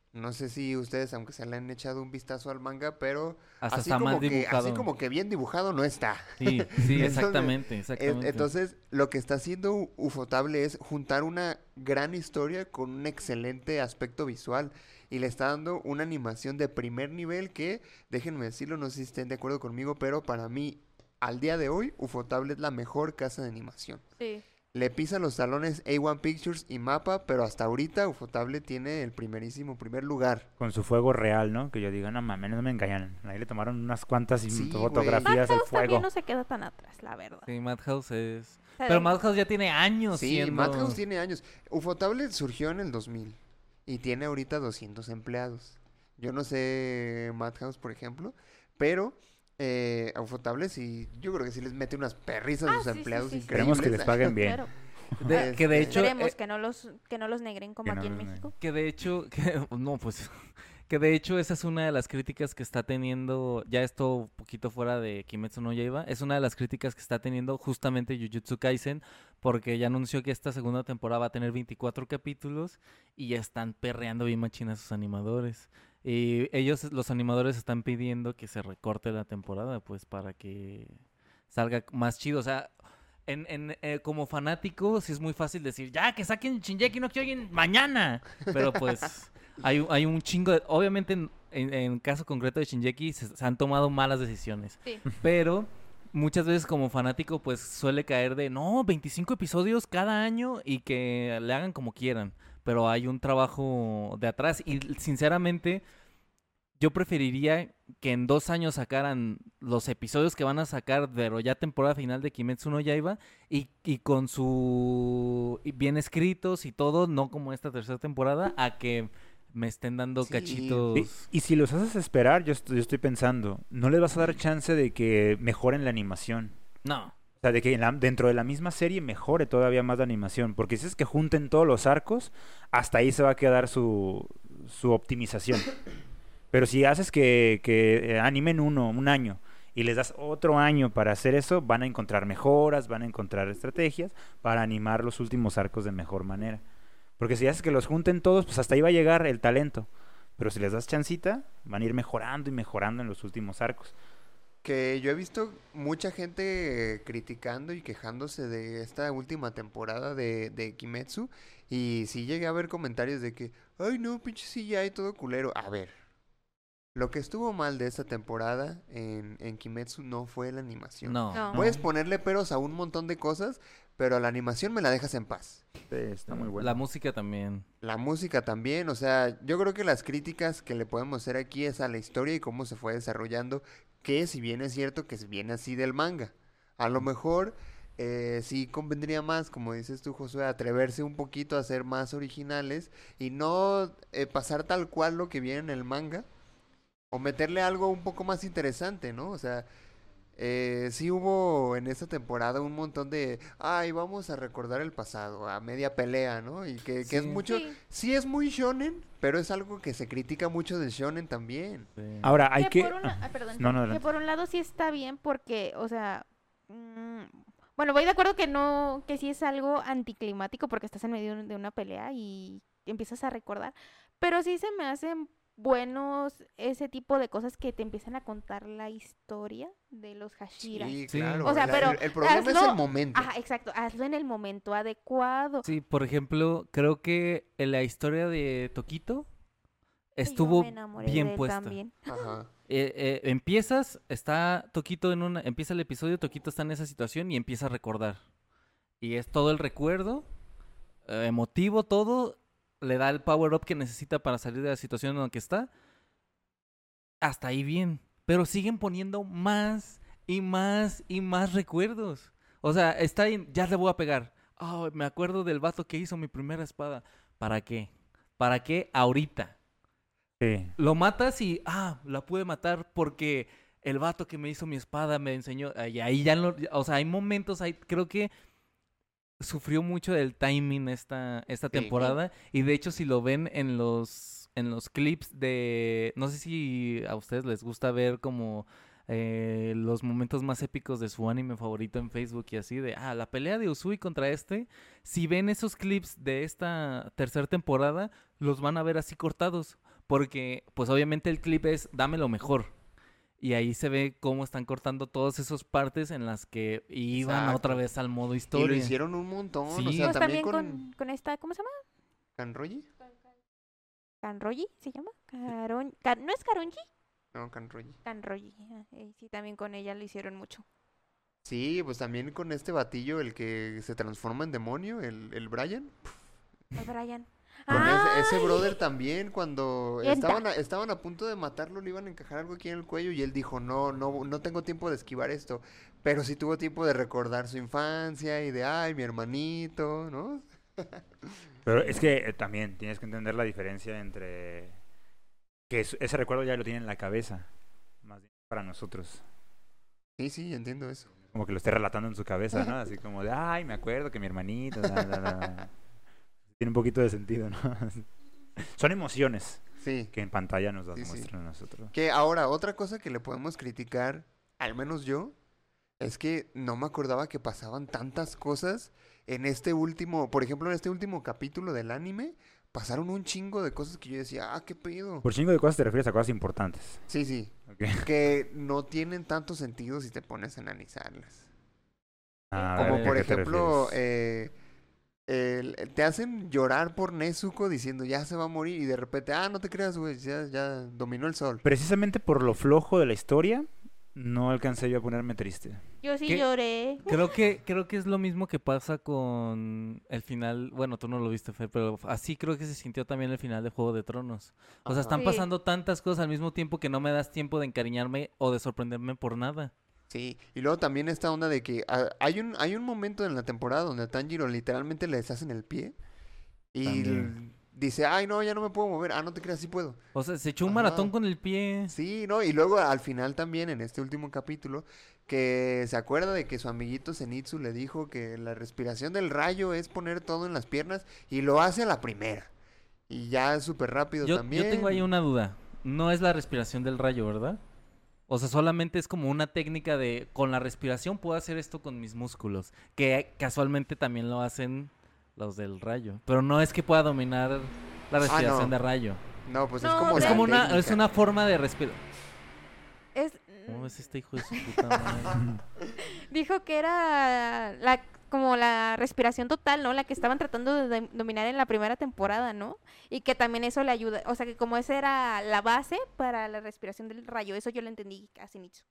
No sé si ustedes, aunque se le han echado un vistazo al manga, pero Hasta así está como mal que, dibujado. así como que bien dibujado no está. Sí, sí, Entonces, exactamente, Es- exactamente. Entonces, lo que está haciendo U- Ufotable es juntar una gran historia con un excelente aspecto visual y le está dando una animación de primer nivel que, déjenme decirlo, no sé si estén de acuerdo conmigo, pero para mí, al día de hoy, Ufotable es la mejor casa de animación. Sí. Le pisa los talones A uno Pictures y Mappa, pero hasta ahorita Ufotable tiene el primerísimo primer lugar. Con su fuego real, ¿no? Que yo diga, no mames, no me engañan. Ahí le tomaron unas cuantas im- Sí, güey. fotografías al Madhouse también fuego. no se queda tan atrás, la verdad. Sí, Madhouse es... O sea, Pero de- Madhouse ya tiene años Sí, siendo... Madhouse tiene años. Ufotable surgió en el dos mil y tiene ahorita doscientos empleados. Yo no sé Madhouse, por ejemplo, pero eh, a Ufotable sí, yo creo que sí les mete unas perrizas a Ah, sus sí, sí, empleados sí, sí. increíbles. Esperemos que les paguen bien. Claro. De- que de Este, hecho... Esperemos eh, que no los que no los negren como que aquí no en los México. Que de hecho, que, no, pues, que de hecho esa es una de las críticas que está teniendo, ya esto un poquito fuera de Kimetsu no Yaiba, es una de las críticas que está teniendo justamente Jujutsu Kaisen, porque ya anunció que esta segunda temporada va a tener veinticuatro capítulos y ya están perreando bien machina sus animadores. Y ellos, los animadores, están pidiendo que se recorte la temporada, pues, para que salga más chido. O sea, en, en, eh, como fanático, sí es muy fácil decir, ya, que saquen Shingeki no Kyojin mañana. Pero pues, hay, hay un chingo de... Obviamente, en, en, en caso concreto de Shingeki, se, se han tomado malas decisiones. Sí. Pero muchas veces como fanático, pues suele caer de, no, veinticinco episodios cada año y que le hagan como quieran. Pero hay un trabajo de atrás y sinceramente yo preferiría que en dos años sacaran los episodios que van a sacar, pero ya temporada final de Kimetsu no Yaiba, y, y con su... y bien escritos y todo, no como esta tercera temporada, a que me estén dando Sí. cachitos. Y, y si los haces esperar, yo, est- yo estoy pensando, no les vas a dar chance de que mejoren la animación. No. O sea, de que en la- dentro de la misma serie mejore todavía más la animación. Porque si es que junten todos los arcos, hasta ahí se va a quedar su, su optimización. Pero si haces que, que eh, animen uno, un año, y les das otro año para hacer eso, van a encontrar mejoras, van a encontrar estrategias para animar los últimos arcos de mejor manera. Porque si haces que los junten todos, pues hasta ahí va a llegar el talento. Pero si les das chancita, van a ir mejorando y mejorando en los últimos arcos. Que yo he visto mucha gente eh, criticando y quejándose de esta última temporada de, de Kimetsu. Y sí llegué a ver comentarios de que, ay no, pinche C G I todo culero. A ver, lo que estuvo mal de esta temporada en, en Kimetsu no fue la animación. No. No. Puedes ponerle peros a un montón de cosas, pero a la animación me la dejas en paz. Sí, está muy bueno. La música también. La música también, o sea, yo creo que las críticas que le podemos hacer aquí es a la historia y cómo se fue desarrollando, que si bien es cierto que viene así del manga, a lo mejor eh, sí convendría más, como dices tú, Josué, atreverse un poquito a ser más originales y no eh, pasar tal cual lo que viene en el manga, o meterle algo un poco más interesante, ¿no? O sea, eh, sí hubo en esta temporada un montón de, ay, vamos a recordar el pasado, a media pelea, ¿no? Y que, que es Sí. mucho, Sí. sí es muy shonen, pero es algo que se critica mucho del shonen también. Sí. Ahora, hay Que que... por una- ah, ah, perdón, no, no, que adelante. por un lado sí está bien porque, o sea, mm, bueno, voy de acuerdo que no, que sí es algo anticlimático porque estás en medio de una pelea y empiezas a recordar, pero sí se me hacen buenos ese tipo de cosas que te empiezan a contar la historia de los Hashiras. Sí, Sí. claro. O sea, la- pero el, el problema es hazlo- el momento. Ajá, exacto, hazlo en el momento adecuado. Sí, por ejemplo, creo que en la historia de Toquito Ay, yo estuvo me enamoré de bien él puesta. también. Ajá. Eh, eh, empiezas, está Toquito en una, empieza el episodio, Toquito está en esa situación y empieza a recordar. Y es todo el recuerdo, eh, emotivo, todo, le da el power up que necesita para salir de la situación en la que está. Hasta ahí bien. Pero siguen poniendo más y más y más recuerdos. O sea, está en, ya le voy a pegar. Ah, me acuerdo del vato que hizo mi primera espada. ¿Para qué? ¿Para qué ahorita? Sí. Lo matas y, ah, la pude matar porque el vato que me hizo mi espada me enseñó. Y ahí ya, no, o sea, hay momentos, hay, creo que sufrió mucho del timing esta, esta Sí. temporada. Y de hecho, si lo ven en los, en los clips de, no sé si a ustedes les gusta ver como eh, los momentos más épicos de su anime favorito en Facebook y así, de, ah, la pelea de Uzui contra este. Si ven esos clips de esta tercera temporada, los van a ver así cortados. porque pues obviamente el clip es dame lo mejor. Y ahí se ve cómo están cortando todas esas partes en las que iban Exacto. otra vez al modo Y historia. lo hicieron un montón. O Sí. sea, Pues también, también con... con, con esta, ¿cómo se llama? ¿Kanroji? ¿Kanroji se llama? Caron... Can- ¿No es Karonji? No, Kanroji. Kanroji. ah, eh, Sí, también con ella lo hicieron mucho. Sí, pues también con este batillo, el que se transforma en demonio, el, el Brian. El Brian. Con ese, ese ¡Ay! brother también, cuando Enta. estaban a, estaban a punto de matarlo, le iban a encajar algo aquí en el cuello y él dijo, no, no, no tengo tiempo de esquivar esto. Pero sí tuvo tiempo de recordar su infancia y de, ay, mi hermanito, ¿no? Pero es que eh, también tienes que entender la diferencia entre que es- ese recuerdo ya lo tiene en la cabeza, más bien para nosotros. Sí, sí, entiendo eso. Como que lo esté relatando en su cabeza, ¿no? Así como de, ay, me acuerdo que mi hermanito... da, da, da". Tiene un poquito de sentido, ¿no? Son emociones Sí. que en pantalla nos las Sí, sí. muestran a nosotros. Que ahora, otra cosa que le podemos criticar, al menos yo, es que no me acordaba que pasaban tantas cosas en este último, por ejemplo, en este último capítulo del anime, pasaron un chingo de cosas que yo decía, ah, qué pedo. Por chingo de cosas te refieres a cosas importantes. Sí, sí, ¿Ok? que no tienen tanto sentido si te pones a analizarlas. A Como ver, por ¿a qué te ejemplo, refieres? eh, el- te hacen llorar por Nezuko diciendo ya se va a morir y de repente, ah, no te creas, güey, ya, ya dominó el sol. Precisamente por lo flojo de la historia, no alcancé yo a ponerme triste. Yo sí ¿Qué? lloré. Creo que, creo que es lo mismo que pasa con el final, bueno, tú no lo viste, Fer, pero así creo que se sintió también el final de Juego de Tronos. O sea, Ajá. están Sí. pasando tantas cosas al mismo tiempo que no me das tiempo de encariñarme o de sorprenderme por nada. Sí, y luego también esta onda de que ah, hay un hay un momento en la temporada donde a Tanjiro literalmente le deshacen el pie y También. l- dice, ay, no, ya no me puedo mover. Ah, no te creas, sí puedo. O sea, se echó un Ajá. maratón con el pie. Sí, ¿no? Y luego al final también, en este último capítulo, que se acuerda de que su amiguito Zenitsu le dijo que la respiración del rayo es poner todo en las piernas y lo hace a la primera. Y ya es súper rápido Yo, también. yo tengo ahí una duda. No es la respiración del rayo, ¿verdad? O sea, solamente es como una técnica de, con la respiración puedo hacer esto con mis músculos. Que casualmente también lo hacen los del rayo. Pero no es que pueda dominar la respiración Ah, no. de rayo. No, pues es No, como de- Es la como una, es técnica. una forma de respirar. Es, ¿Cómo es este hijo de su puta madre? dijo que era la como la respiración total, ¿no? La que estaban tratando de dom- dominar en la primera temporada, ¿no? Y que también eso le ayuda, o sea, que como esa era la base para la respiración del rayo, eso yo lo entendí casi nicho.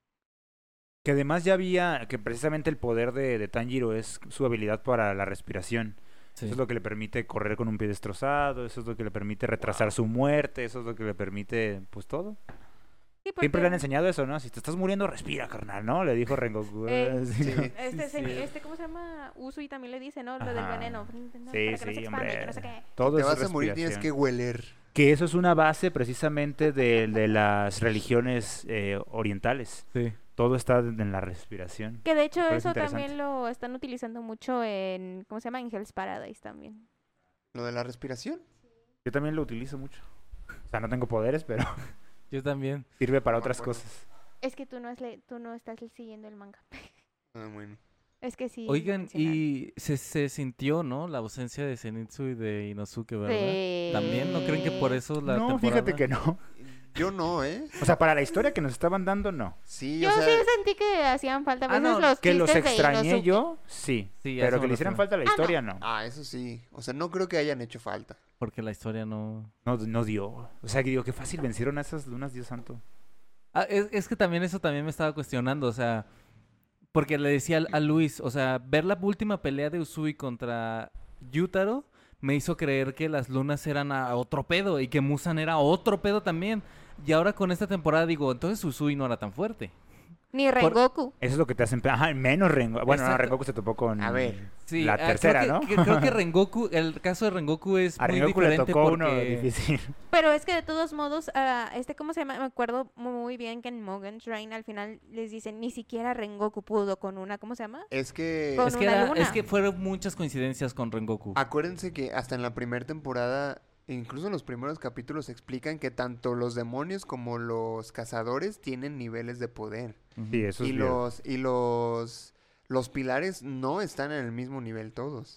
Que además ya había, que precisamente el poder de, de Tanjiro es su habilidad para la respiración. Sí. Eso es lo que le permite correr con un pie destrozado, eso es lo que le permite retrasar su muerte, eso es lo que le permite, pues todo. Sí, Siempre le han porque, enseñado eso, ¿no? Si te estás muriendo, respira, carnal, ¿no? Le dijo Rengoku. Eh, Así sí. como- Este, se- sí. este, ¿cómo se llama? Usui también le dice, ¿no? Lo del Ajá. veneno. ¿no? Sí, Para que no se sí, expanda y que hombre. no sé qué. Todo Te es vas a morir, tienes que respiración. hueler. Que eso es una base precisamente de, de las religiones eh, orientales. Sí. Todo está en la respiración. Que de hecho parece eso interesante. también lo están utilizando mucho en, ¿cómo se llama? En Hell's Paradise también. ¿Lo de la respiración? Yo también lo utilizo mucho. O sea, no tengo poderes, pero Yo también. sirve para No me otras acuerdo. cosas. Es que tú no, es le- tú no estás siguiendo el manga. Ah, bueno. Es que sí. Oigan, mencionaron. y se, se sintió, ¿no? La ausencia de Zenitsu y de Inosuke, ¿verdad? Sí. También, ¿no creen que por eso la No, temporada... fíjate que no. Yo no, ¿eh? O sea, para la historia que nos estaban dando, no. Sí, Yo o sea, sí sentí que hacían falta a Ah, veces no, los Que los chistes de extrañé Inosuke. yo, sí. Sí, a pero eso que me le hicieran refiero. falta a la Ah, no. historia, no. ah, eso sí. O sea, no creo que hayan hecho falta. Porque la historia no... No, no dio. O sea, que digo, qué fácil vencieron a esas lunas, Dios santo. Ah, es, es que también eso también me estaba cuestionando, o sea... Porque le decía al- a Luis, o sea, ver la última pelea de Usui contra Yutaro me hizo creer que las lunas eran a otro pedo y que Musan era otro pedo también. Y ahora con esta temporada digo, entonces Usui no era tan fuerte. Ni Rengoku. Eso es lo que te hacen... Ajá, menos Rengoku. Bueno, no, Exacto. Rengoku se topó con A ver. Sí, la ah, tercera, creo ¿no? que, que- creo que Rengoku, el caso de Rengoku es A muy Rengoku le diferente tocó porque... uno difícil. Pero es que de todos modos, ah, este, ¿cómo se llama? Me acuerdo muy bien que en Mugen Train al final les dicen, ni siquiera Rengoku pudo con una, ¿cómo se llama? Es que... Con Es que, una era- luna. es que fueron muchas coincidencias con Rengoku. Acuérdense que hasta en la primera temporada, incluso en los primeros capítulos, explican que tanto los demonios como los cazadores tienen niveles de poder. Ujú. Sí, eso es Y bien. los, y los, los pilares no están en el mismo nivel todos.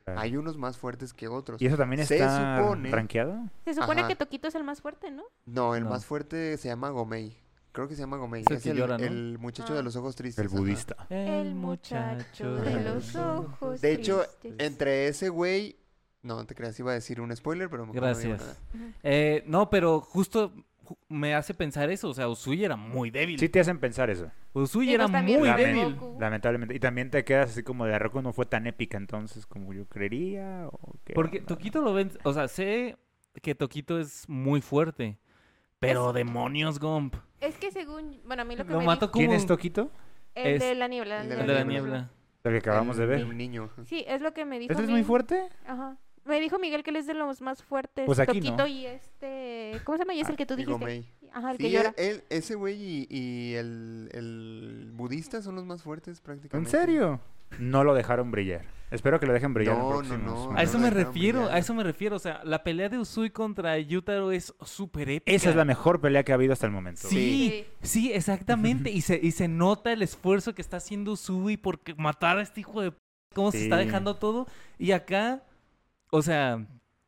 Claro. Hay unos más fuertes que otros. ¿Y eso también Se está supone- rankeado? Se supone Ajá. que Toquito es el más fuerte, ¿no? No, el No. más fuerte se llama Gomei. Creo que se llama Gomei. Es el Es que el, llora, ¿no? el muchacho Ah. de los ojos tristes. El ajá. budista. El muchacho de los ojos De hecho, tristes. entre ese güey... No, no te creas, iba a decir un spoiler, pero mejor no digo Gracias. nada. Ujú. Eh, no, pero justo ju- me hace pensar eso. O sea, Usui era muy débil. Sí te hacen pensar eso. Usui Sí, era pues también muy Lame- débil. Goku. Lamentablemente. Y también te quedas así como de Roku no fue tan épica entonces como yo creería. ¿O qué Porque onda? Toquito lo ven. O sea, sé que Toquito es muy fuerte. Pero Es- demonios, Gomp. Es que según, bueno, a mí lo que Lo me mato dijo, ¿Quién como- es Toquito? el es- de la niebla. el de El de la niebla. El que acabamos de El- ver. El niño. Sí, es lo que me dijo. ¿Este es mi- muy fuerte? Ajá. Me dijo Miguel que él es de los más fuertes. Pues aquí Toquito no. y este, ¿cómo se llama? Y es el que tú Y dijiste. Gomei. Ajá, el que Sí, llora. él, ese güey y, y el, el budista son los más fuertes ¿En prácticamente. serio? No lo dejaron brillar. Espero que lo dejen brillar No, en no, próximos. no, A no eso lo me dejaron refiero, brillar. a eso me refiero. O sea, la pelea de Usui contra Yutaro es súper épica. Esa es la mejor pelea que ha habido hasta el momento. Sí, sí, exactamente. y, se, y se nota el esfuerzo que está haciendo Usui por que- matar a este hijo de... p- Cómo se está Sí. dejando todo. Y acá, o sea,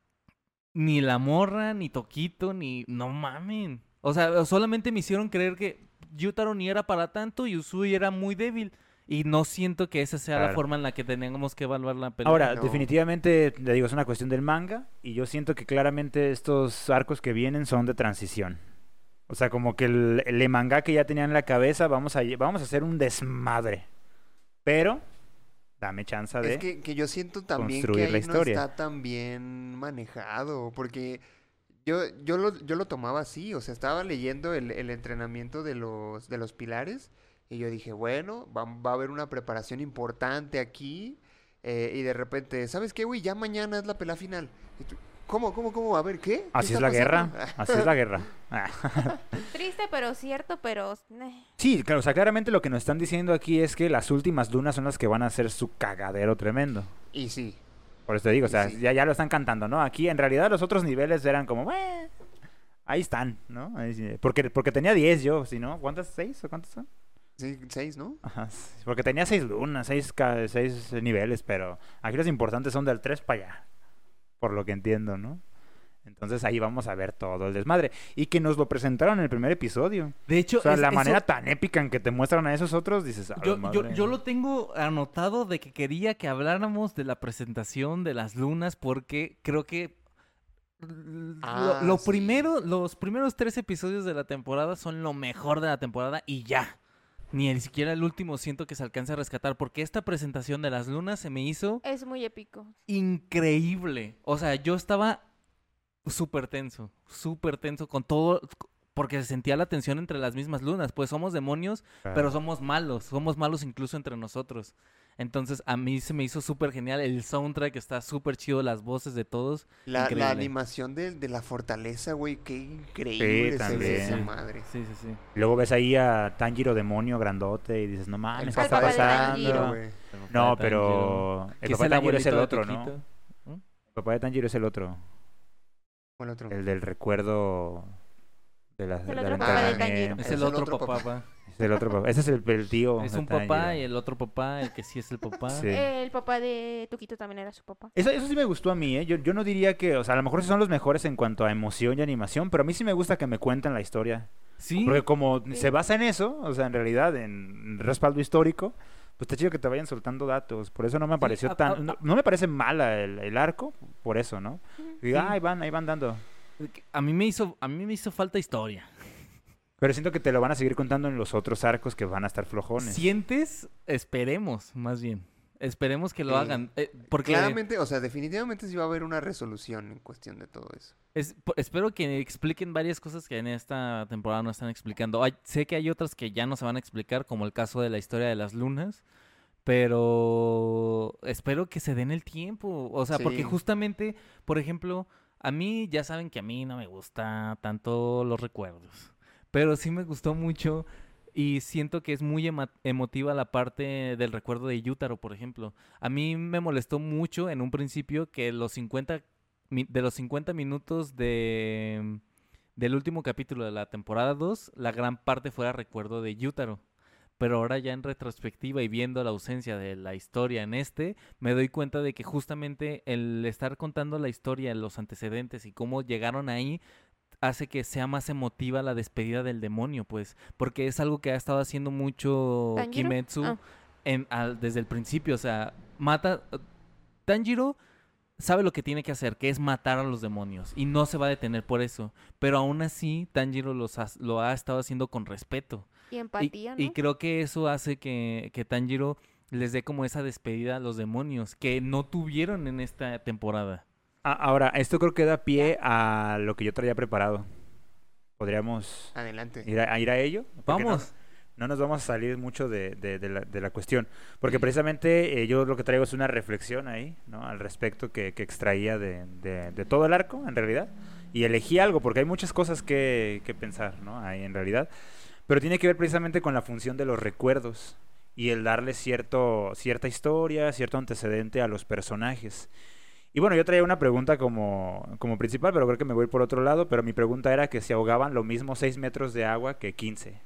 ni la morra, ni Toquito, ni... No mamen. O sea, solamente me hicieron creer que Yutaro ni era para tanto y Usui era muy débil. Y no siento que esa sea la Claro. forma en la que teníamos que evaluar la pelea. Ahora, No. definitivamente, le digo, es una cuestión del manga y yo siento que claramente estos arcos que vienen son de transición. O sea, como que el, el manga que ya tenían en la cabeza, vamos a, lle- vamos a hacer un desmadre. Pero, dame chance de... Es que, que yo siento también que construir ahí la no historia. está tan bien manejado, porque yo, yo, lo, yo lo tomaba así, o sea, estaba leyendo el, el entrenamiento de los, de los pilares y yo dije, bueno, va, va a haber una preparación importante aquí eh, y de repente, ¿sabes qué, güey? Ya mañana es la pelea final. Y tú, ¿Cómo, cómo, cómo? A ver, ¿qué? ¿Qué Así es está la guerra, pasando? así es la guerra. Ah. Triste, pero cierto, pero... eh. Sí, claro, o sea, claramente lo que nos están diciendo aquí es que las últimas lunas son las que van a hacer su cagadero tremendo. Y sí, Por eso te digo, o Y sea, sí. ya, ya lo están cantando, ¿no? Aquí en realidad los otros niveles eran como, "Bueno, ahí están, ¿no? Ahí sí". Porque, porque tenía diez yo, si no, ¿cuántas? ¿Seis o cuántas son? sí, seis, ¿no? Ajá, sí, porque tenía seis lunas, seis, ca- seis niveles, pero aquí los importantes son del tres para allá, por lo que entiendo, ¿no? Entonces ahí vamos a ver todo el desmadre. Y que nos lo presentaron en el primer episodio. De hecho, O sea, es- la eso- manera tan épica en que te muestran a esos otros, dices, "A la Yo, yo, madre". yo lo tengo anotado de que quería que habláramos de la presentación de las lunas porque creo que l- Ah, lo, lo sí. primero, los primeros tres episodios de la temporada son lo mejor de la temporada y ya. Ni el siquiera el último siento que se alcance a rescatar porque esta presentación de las lunas se me hizo Es muy épico. increíble. O sea, yo estaba súper tenso, súper tenso con todo, porque se sentía la tensión entre las mismas lunas. Pues somos demonios, Claro. pero somos malos, somos malos incluso entre nosotros. Entonces a mí se me hizo súper genial, el soundtrack está súper chido, las voces de todos. La, la Increíble. animación de, de la fortaleza, güey, qué increíble se también. ve esa Sí. madre. Sí, sí, sí. Luego ves ahí a Tanjiro demonio grandote y dices, no mames, ¿qué El está papá de Tanjiro. pasando? güey. No, pero el Que papá de Tanjiro es el abuelito de otro, ¿no? Toquito. El papá de Tanjiro es el otro. ¿Cuál otro? El del recuerdo de la, El del otro papá de entrenamiento. Tanjiro. Es Es el el otro, otro papá. papá. pa. Es el otro papá. Ese es el, el tío. Es de un papá Tanjiro. y el otro papá, el que sí es el papá. Sí. El papá de Toquito también era su papá. Eso, eso sí me gustó a mí, ¿eh? Yo, yo no diría que, o sea, a lo mejor sí son los mejores en cuanto a emoción y animación, pero a mí sí me gusta que me cuenten la historia. Sí, Porque como Sí. se basa en eso, o sea, en realidad, en respaldo histórico, pues está chido que te vayan soltando datos. Por eso no me pareció a- a- tan... No, no me parece mala el, el arco, por eso, ¿no? Y, Sí. ah, ahí van, ahí van dando. a mí me hizo, a mí me hizo falta historia. Pero siento que te lo van a seguir contando en los otros arcos que van a estar flojones. ¿Sientes? Esperemos, más bien. Esperemos que lo Sí. hagan. eh, porque Claramente, o sea, definitivamente sí va a haber una resolución en cuestión de todo eso. es- po- espero que expliquen varias cosas que en esta temporada no están explicando. Hay- sé que hay otras que ya no se van a explicar, como el caso de la historia de las lunas. Pero espero que se den el tiempo. O sea, porque Sí. justamente, por ejemplo, a mí ya saben que a mí no me gusta tanto los recuerdos. Pero sí me gustó mucho y siento que es muy ema- emotiva la parte del recuerdo de Yutaro, por ejemplo. A mí me molestó mucho en un principio que los cincuenta mi- de los cincuenta minutos de del último capítulo de la temporada dos, la gran parte fuera recuerdo de Yutaro. pero ahora ya en retrospectiva y viendo la ausencia de la historia en este, me doy cuenta de que justamente el estar contando la historia, los antecedentes y cómo llegaron ahí, hace que sea más emotiva la despedida del demonio, pues, porque es algo que ha estado haciendo mucho ¿Tanjiro? Kimetsu Ah. en, al- desde el principio, o sea, mata... Tanjiro sabe lo que tiene que hacer, que es matar a los demonios, y no se va a detener por eso, pero aún así Tanjiro los ha- lo ha estado haciendo con respeto. Y Y, empatía, y ¿no? creo que eso hace que, que Tanjiro les dé como esa despedida a los demonios, que no tuvieron en esta temporada. Ah, ahora, esto creo que da pie a lo que yo traía preparado. Podríamos Adelante. ir a, a ir a ello. Porque no- Vamos. No, nos vamos a salir mucho de, de- de la, de la cuestión. Porque precisamente eh, yo lo que traigo es una reflexión ahí, ¿no? Al respecto que, que extraía de, de- de todo el arco, en realidad. Y elegí algo, porque hay muchas cosas que, que pensar, ¿no? Ahí, en realidad. Pero tiene que ver precisamente con la función de los recuerdos y el darle cierto, cierta historia, cierto antecedente a los personajes. Y bueno, yo traía una pregunta como, como principal, pero creo que me voy por otro lado. Pero mi pregunta era que si ahogaban lo mismo seis metros de agua que quince.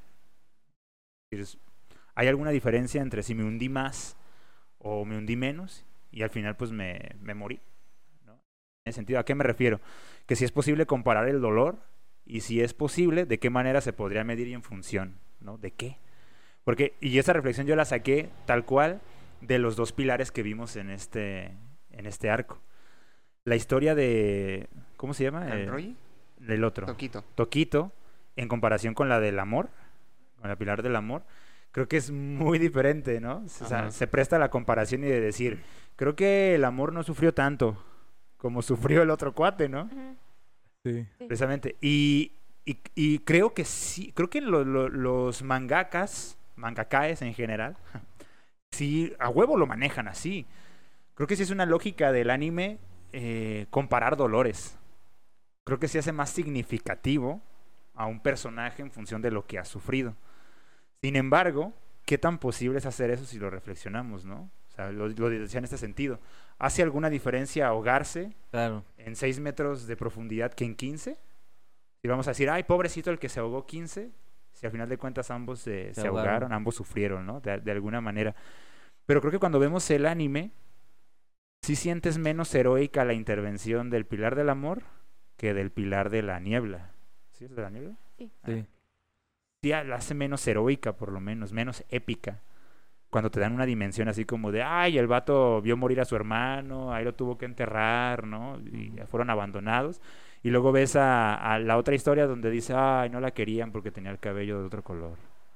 Es- ¿Hay alguna diferencia entre si me hundí más o me hundí menos? Y al final pues me, me morí, ¿no? En ese sentido, ¿a qué me refiero? Que si es posible comparar el dolor y si es posible, ¿de qué manera se podría medir y en función, ¿no? ¿De qué? Porque, y esa reflexión yo la saqué tal cual de los dos pilares que vimos en este, en este arco. La historia de... ¿Cómo se llama? Eh, ¿Tanroy? del otro. Toquito. Toquito, en comparación con la del amor, con la pilar del amor, creo que es muy diferente, ¿no? O sea, Ajá. se presta a la comparación y de decir, creo que el amor no sufrió tanto como sufrió el otro cuate, ¿no? Ujú. Sí. Precisamente. Y, y, y creo que sí, creo que lo- lo- los mangakas, mangakaes en general, sí, a huevo lo manejan así. Creo que sí es una lógica del anime eh, comparar dolores. Creo que sí hace más significativo a un personaje en función de lo que ha sufrido. Sin embargo, ¿qué tan posible es hacer eso si lo reflexionamos, no? O sea, lo, lo decía en este sentido. ¿Hace alguna diferencia ahogarse Claro. en seis metros de profundidad que en quince? Si vamos a decir, ay, pobrecito el que se ahogó quince, si al final de cuentas ambos se, Se se ahogaron. ahogaron, ambos sufrieron, ¿no? De, de alguna manera. Pero creo que cuando vemos el anime, sí sientes menos heroica la intervención del pilar del amor que del pilar de la niebla. ¿Sí es de la niebla? Sí. Sí. Sí, la hace menos heroica, por lo menos, menos épica. Cuando te dan una dimensión así como de, ay, el vato vio morir a su hermano, ahí lo tuvo que enterrar, ¿no? Y fueron abandonados. Y luego ves a, a la otra historia donde dice, ay, no la querían porque tenía el cabello de otro color.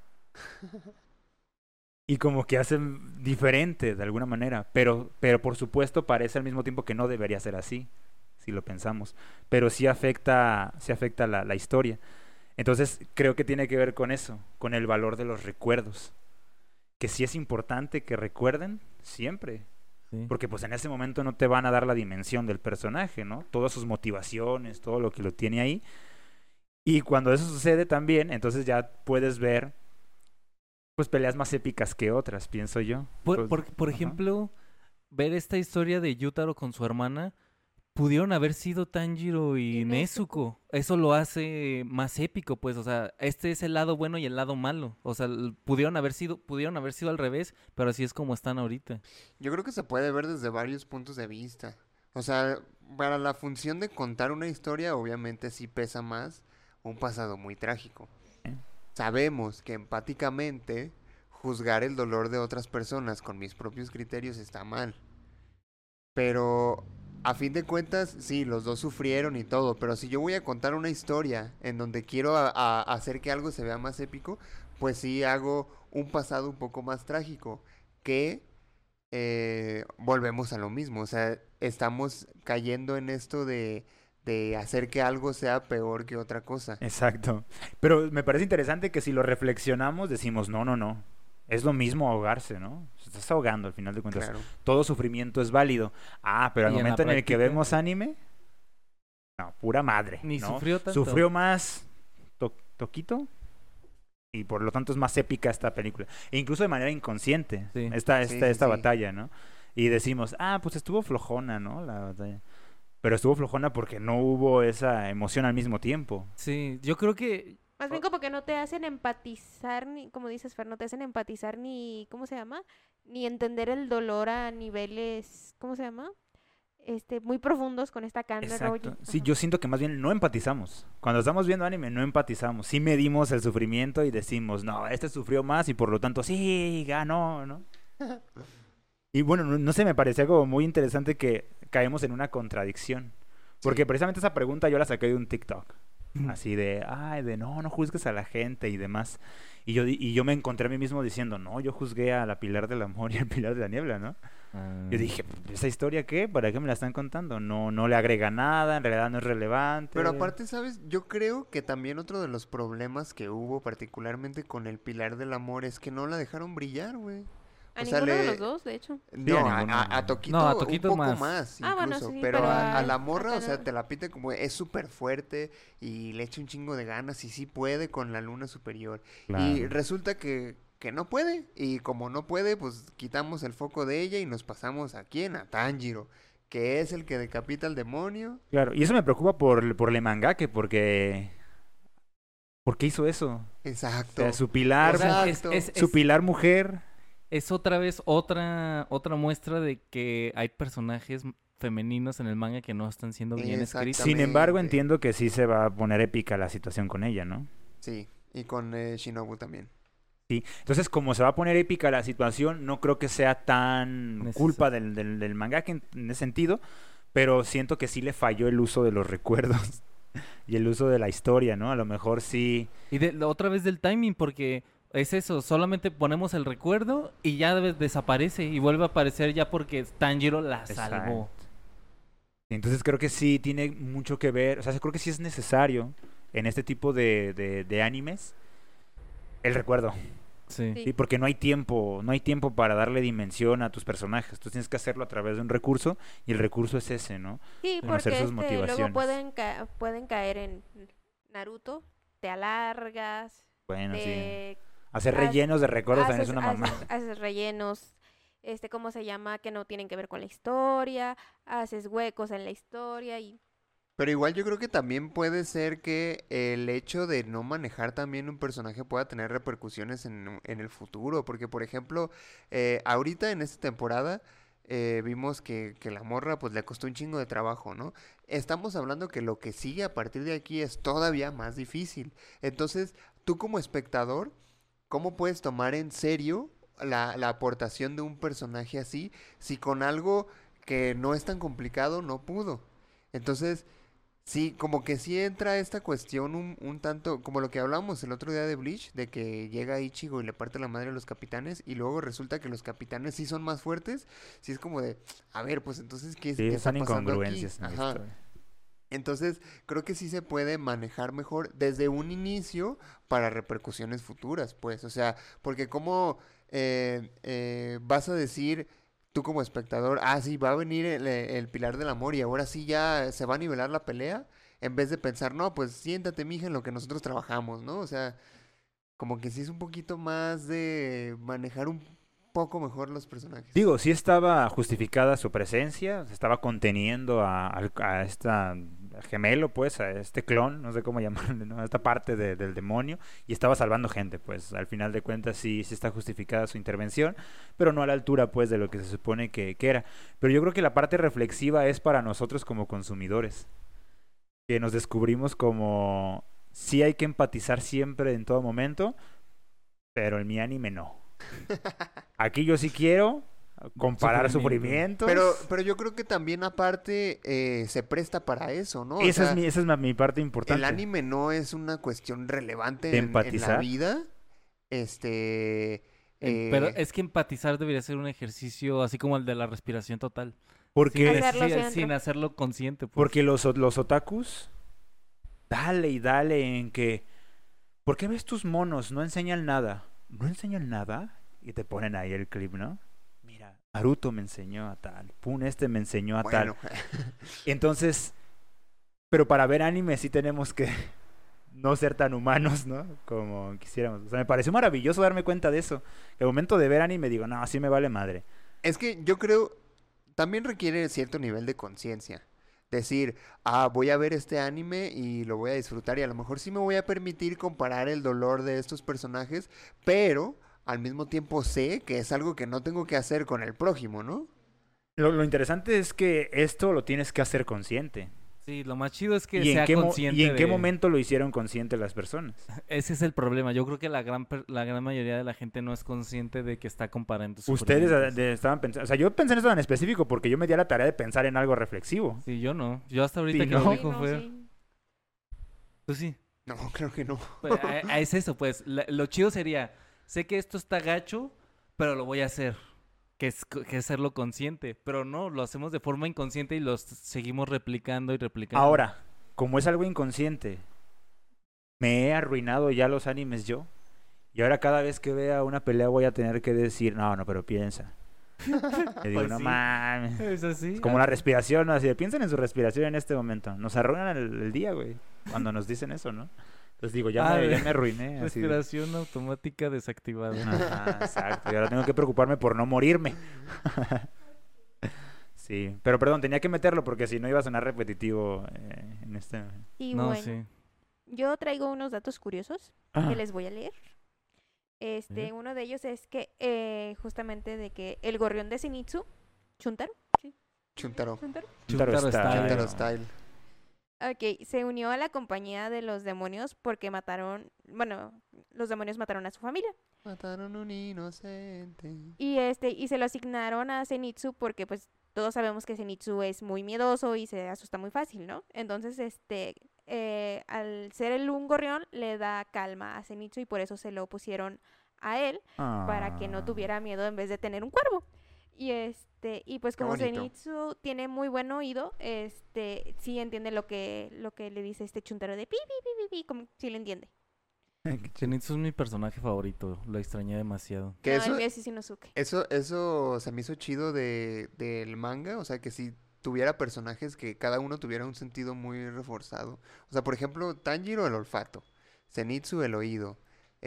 Y como que hacen diferente de alguna manera. Pero, pero por supuesto parece al mismo tiempo que no debería ser así, si lo pensamos. Pero sí afecta, sí afecta la, la historia. Entonces creo que tiene que ver con eso, con el valor de los recuerdos. Que sí es importante que recuerden siempre. Sí. Porque pues en ese momento no te van a dar la dimensión del personaje, ¿no? Todas sus motivaciones, todo lo que lo tiene ahí. Y cuando eso sucede también, entonces ya puedes ver pues peleas más épicas que otras, pienso yo. Por, Pues, por, por ajá. ejemplo, ver esta historia de Yutaro con su hermana, pudieron haber sido Tanjiro y, Y Nezuko. Eso lo hace más épico, pues, o sea, este es el lado bueno y el lado malo. O sea, l- pudieron haber sido, pudieron haber sido al revés, pero así es como están ahorita. Yo creo que se puede ver desde varios puntos de vista. O sea, para la función de contar una historia, obviamente sí pesa más un pasado muy trágico. ¿Eh? Sabemos que empáticamente juzgar el dolor de otras personas con mis propios criterios está mal. Pero a fin de cuentas, sí, los dos sufrieron y todo. Pero si yo voy a contar una historia en donde quiero a- a- hacer que algo se vea más épico, pues sí hago un pasado un poco más trágico. Que eh, volvemos a lo mismo. O sea, estamos cayendo en esto de, de hacer que algo sea peor que otra cosa. Exacto. Pero me parece interesante que si lo reflexionamos decimos, no, no, no. Es lo mismo ahogarse, ¿no? Se estás ahogando al final de cuentas. Claro. Todo sufrimiento es válido. Ah, pero al Y en la momento en el que práctica- vemos anime, no, pura madre. Ni ¿no? sufrió tanto. Sufrió más to- Toquito y por lo tanto es más épica esta película. E incluso de manera inconsciente, Sí. esta, Sí, esta, sí, esta sí. batalla, ¿no? Y decimos, ah, pues estuvo flojona, ¿no? La batalla. Pero estuvo flojona porque no hubo esa emoción al mismo tiempo. Sí, yo creo que Más bien como que no te hacen empatizar, ni, como dices, Fer, no te hacen empatizar ni, ¿cómo se llama? Ni entender el dolor a niveles, ¿cómo se llama? Este, muy profundos con esta Kanda Exacto. Roji. Sí, Ajá. yo siento que más bien no empatizamos. Cuando estamos viendo anime, no empatizamos. Sí medimos el sufrimiento y decimos, no, este sufrió más y por lo tanto, sí, ganó, ¿no? Y bueno, no, no sé, me parecía como muy interesante que caemos en una contradicción. Porque Sí. precisamente esa pregunta yo la saqué de un TikTok. Así de, ay, de no, no juzgues a la gente y demás. Y yo, di- y yo me encontré a mí mismo diciendo, no, yo juzgué a la Pilar del Amor y al Pilar de la Niebla, ¿no? Ah. Yo dije, ¿esa historia qué? ¿Para qué me la están contando? No, no le agrega nada, en realidad no es relevante. Pero aparte, ¿sabes? Yo creo que también otro de los problemas que hubo, particularmente con el Pilar del Amor, es que no la dejaron brillar, güey. A O sea, ninguno de le- los dos, de hecho. No, a a, ninguno. a- a Toquito, No, a Toquito un poco más. más, Ah, bueno, incluso, sí, pero, pero a, a a- la morra, a o sea, Kano- te la pite como es súper fuerte y le echa un chingo de ganas y sí puede con la luna superior. Y Claro. resulta que, que no puede, y como no puede, pues quitamos el foco de ella y nos pasamos a quién, a Tanjiro, que es el que decapita al demonio. Claro, y eso me preocupa por, por el mangake, porque... ¿Por qué hizo eso? O Exacto. sea, su pilar, O sea, mu- Exacto. es, es- su es- pilar mujer... es otra vez otra, otra muestra de que hay personajes femeninos en el manga que no están siendo bien escritos. Sin embargo, Exactamente. entiendo que sí se va a poner épica la situación con ella, ¿no? Sí, y con eh, Shinobu también. Sí. Entonces, como se va a poner épica la situación, no creo que sea tan Necesario. culpa del, del, del mangaka en, en ese sentido, pero siento que sí le falló el uso de los recuerdos y el uso de la historia, ¿no? A lo mejor sí... Y de, otra vez del timing, porque es eso, solamente ponemos el recuerdo y ya de- desaparece y vuelve a aparecer ya porque Tanjiro la salvó. Exacto. Entonces creo que sí tiene mucho que ver, o sea, creo que sí es necesario en este tipo de, de, de animes el recuerdo. Sí. Sí. Sí, porque no hay tiempo, no hay tiempo para darle dimensión a tus personajes. Tú tienes que hacerlo a través de un recurso y el recurso es ese, ¿no? Sí, Conocer porque sus este, luego motivaciones. pueden, ca- pueden caer en Naruto, te alargas, Bueno, sí. te Hacer haz- rellenos de recuerdos también es haces, una mamá. haces- haces rellenos, este, ¿cómo se llama? Que no tienen que ver con la historia, haces huecos en la historia y Pero igual yo creo que también puede ser que el hecho de no manejar también un personaje pueda tener repercusiones en, un- en el futuro. Porque, por ejemplo, eh, ahorita en esta temporada eh, vimos que, que la morra pues le costó un chingo de trabajo, ¿no? Estamos hablando que lo que sigue a partir de aquí es todavía más difícil. Entonces, tú como espectador, ¿cómo puedes tomar en serio la, la aportación de un personaje así si con algo que no es tan complicado no pudo? Entonces... Sí, como que sí entra esta cuestión un, un tanto, como lo que hablábamos el otro día de Bleach, de que llega Ichigo y le parte la madre a los capitanes y luego resulta que los capitanes sí son más fuertes, sí es como de, a ver, pues entonces, ¿qué, Sí, qué está son pasando aquí? incongruencias en la Ajá. historia. Entonces, creo que sí se puede manejar mejor desde un inicio para repercusiones futuras, pues, o sea, porque como eh, eh, vas a decir tú como espectador, ah, sí, va a venir el, eh, el Pilar del Amor y ahora sí ya se va a nivelar la pelea, en vez de pensar, no, pues siéntate, mija, en lo que nosotros trabajamos, ¿no? O sea, como que sí es un poquito más de manejar un poco mejor los personajes. Digo, sí estaba justificada su presencia, se estaba conteniendo a, al- a esta gemelo, pues, a este clon, no sé cómo llamarle, ¿no? A esta parte de- del demonio, y estaba salvando gente, pues, al final de cuentas sí, sí está justificada su intervención, pero no a la altura, pues, de lo que se supone que, que era. Pero yo creo que la parte reflexiva es para nosotros como consumidores, que nos descubrimos como, sí hay que empatizar siempre en todo momento, pero en mi anime no. Aquí yo sí quiero comparar Sufrimiento. sufrimientos. Pero, pero yo creo que también aparte eh, se presta para eso, ¿no? O esa, sea, es mi, esa es mi, mi parte importante. el anime no es una cuestión relevante ¿De en, en la empatizar? vida. Este... En- Pero eh, es que empatizar debería ser un ejercicio así como el de la respiración total. Porque, Sin, Hacerlo necesidad- siempre. sin hacerlo consciente. Pues. porque los, o- los otakus, dale y dale en que, ¿por qué ves tus monos? No enseñan nada. ¿No enseñan nada? Y te ponen ahí el clip, ¿no? Mira, Naruto me enseñó a tal, Pun este me enseñó a bueno, tal. Entonces, pero para ver anime sí tenemos que no ser tan humanos, ¿no? Como quisiéramos. O sea, me pareció maravilloso darme cuenta de eso. El momento de ver anime digo, no, así me vale madre. es que yo creo, también requiere cierto nivel de conciencia. decir, ah, voy a ver este anime y lo voy a disfrutar y a lo mejor sí me voy a permitir comparar el dolor de estos personajes, pero al mismo tiempo sé que es algo que no tengo que hacer con el prójimo, ¿no? Lo, lo interesante es que esto lo tienes que hacer consciente. Sí, lo más chido es que ¿Y en, sea qué, mo- consciente ¿Y en qué de- momento lo hicieron consciente las personas? Ese es el problema. Yo creo que la gran per- la gran mayoría de la gente no es consciente de que está comparando Ustedes sufrimientos. eh, de- estaban pensando... O sea, yo pensé en eso en específico porque yo me di a la tarea de pensar en algo reflexivo. Sí, yo no. Yo hasta ahorita Sí, que ¿no? lo Sí, dijo no, fue... sí. Tú sí. No, creo que no. Pues, a- a- es eso, pues. La- lo chido sería, sé que esto está gacho, pero lo voy a hacer. Que es, co- que es hacerlo consciente. Pero no, lo hacemos de forma inconsciente y lo s- seguimos replicando y replicando. Ahora, como es algo inconsciente, me he arruinado ya los animes yo. Y ahora cada vez que vea una pelea voy a tener que decir, no, no, pero piensa. Le digo, Pues no sí. mames. Es así. Es como la respiración, ¿no? Así de, piensen en su respiración en este momento. Nos arruinan el, el día, güey. Cuando nos dicen eso, ¿no? Entonces digo, ya, Ah, me, de- ya me arruiné. Así de- Respiración automática desactivada. Ajá, exacto. Y ahora tengo que preocuparme por no morirme. Sí, pero perdón, tenía que meterlo porque si no iba a sonar repetitivo eh, en este... Y No, bueno, sí. yo traigo unos datos curiosos Ah, que les voy a leer. Este, ¿Eh? uno de ellos es que eh, justamente de que el gorrión de Zenitsu, Chuntaro, ¿sí? Chuntaro. ¿Chuntaro? Chuntaro Chuntaro Style. Style. Chuntaro Style. Ok, se unió a la compañía de los demonios porque mataron, bueno, los demonios mataron a su familia. Mataron un inocente. Y este, y se lo asignaron a Zenitsu porque pues todos sabemos que Zenitsu es muy miedoso y se asusta muy fácil, ¿no? Entonces, este, eh, al ser el un gorrión, le da calma a Zenitsu y por eso se lo pusieron a él para que no ah. tuviera miedo en vez de tener un cuervo. Y este, y pues Qué como bonito. Zenitsu tiene muy buen oído, este, sí entiende lo que, lo que le dice este chuntaro de pi, pi, pi, pi, pi, como sí lo entiende. Zenitsu es mi personaje favorito. Lo extrañé demasiado. Que No, eso, el mío es Shinosuke. eso, eso se me hizo chido de, del manga, o sea, que si tuviera personajes que cada uno tuviera un sentido muy reforzado. O sea, por ejemplo, Tanjiro el olfato, Zenitsu el oído,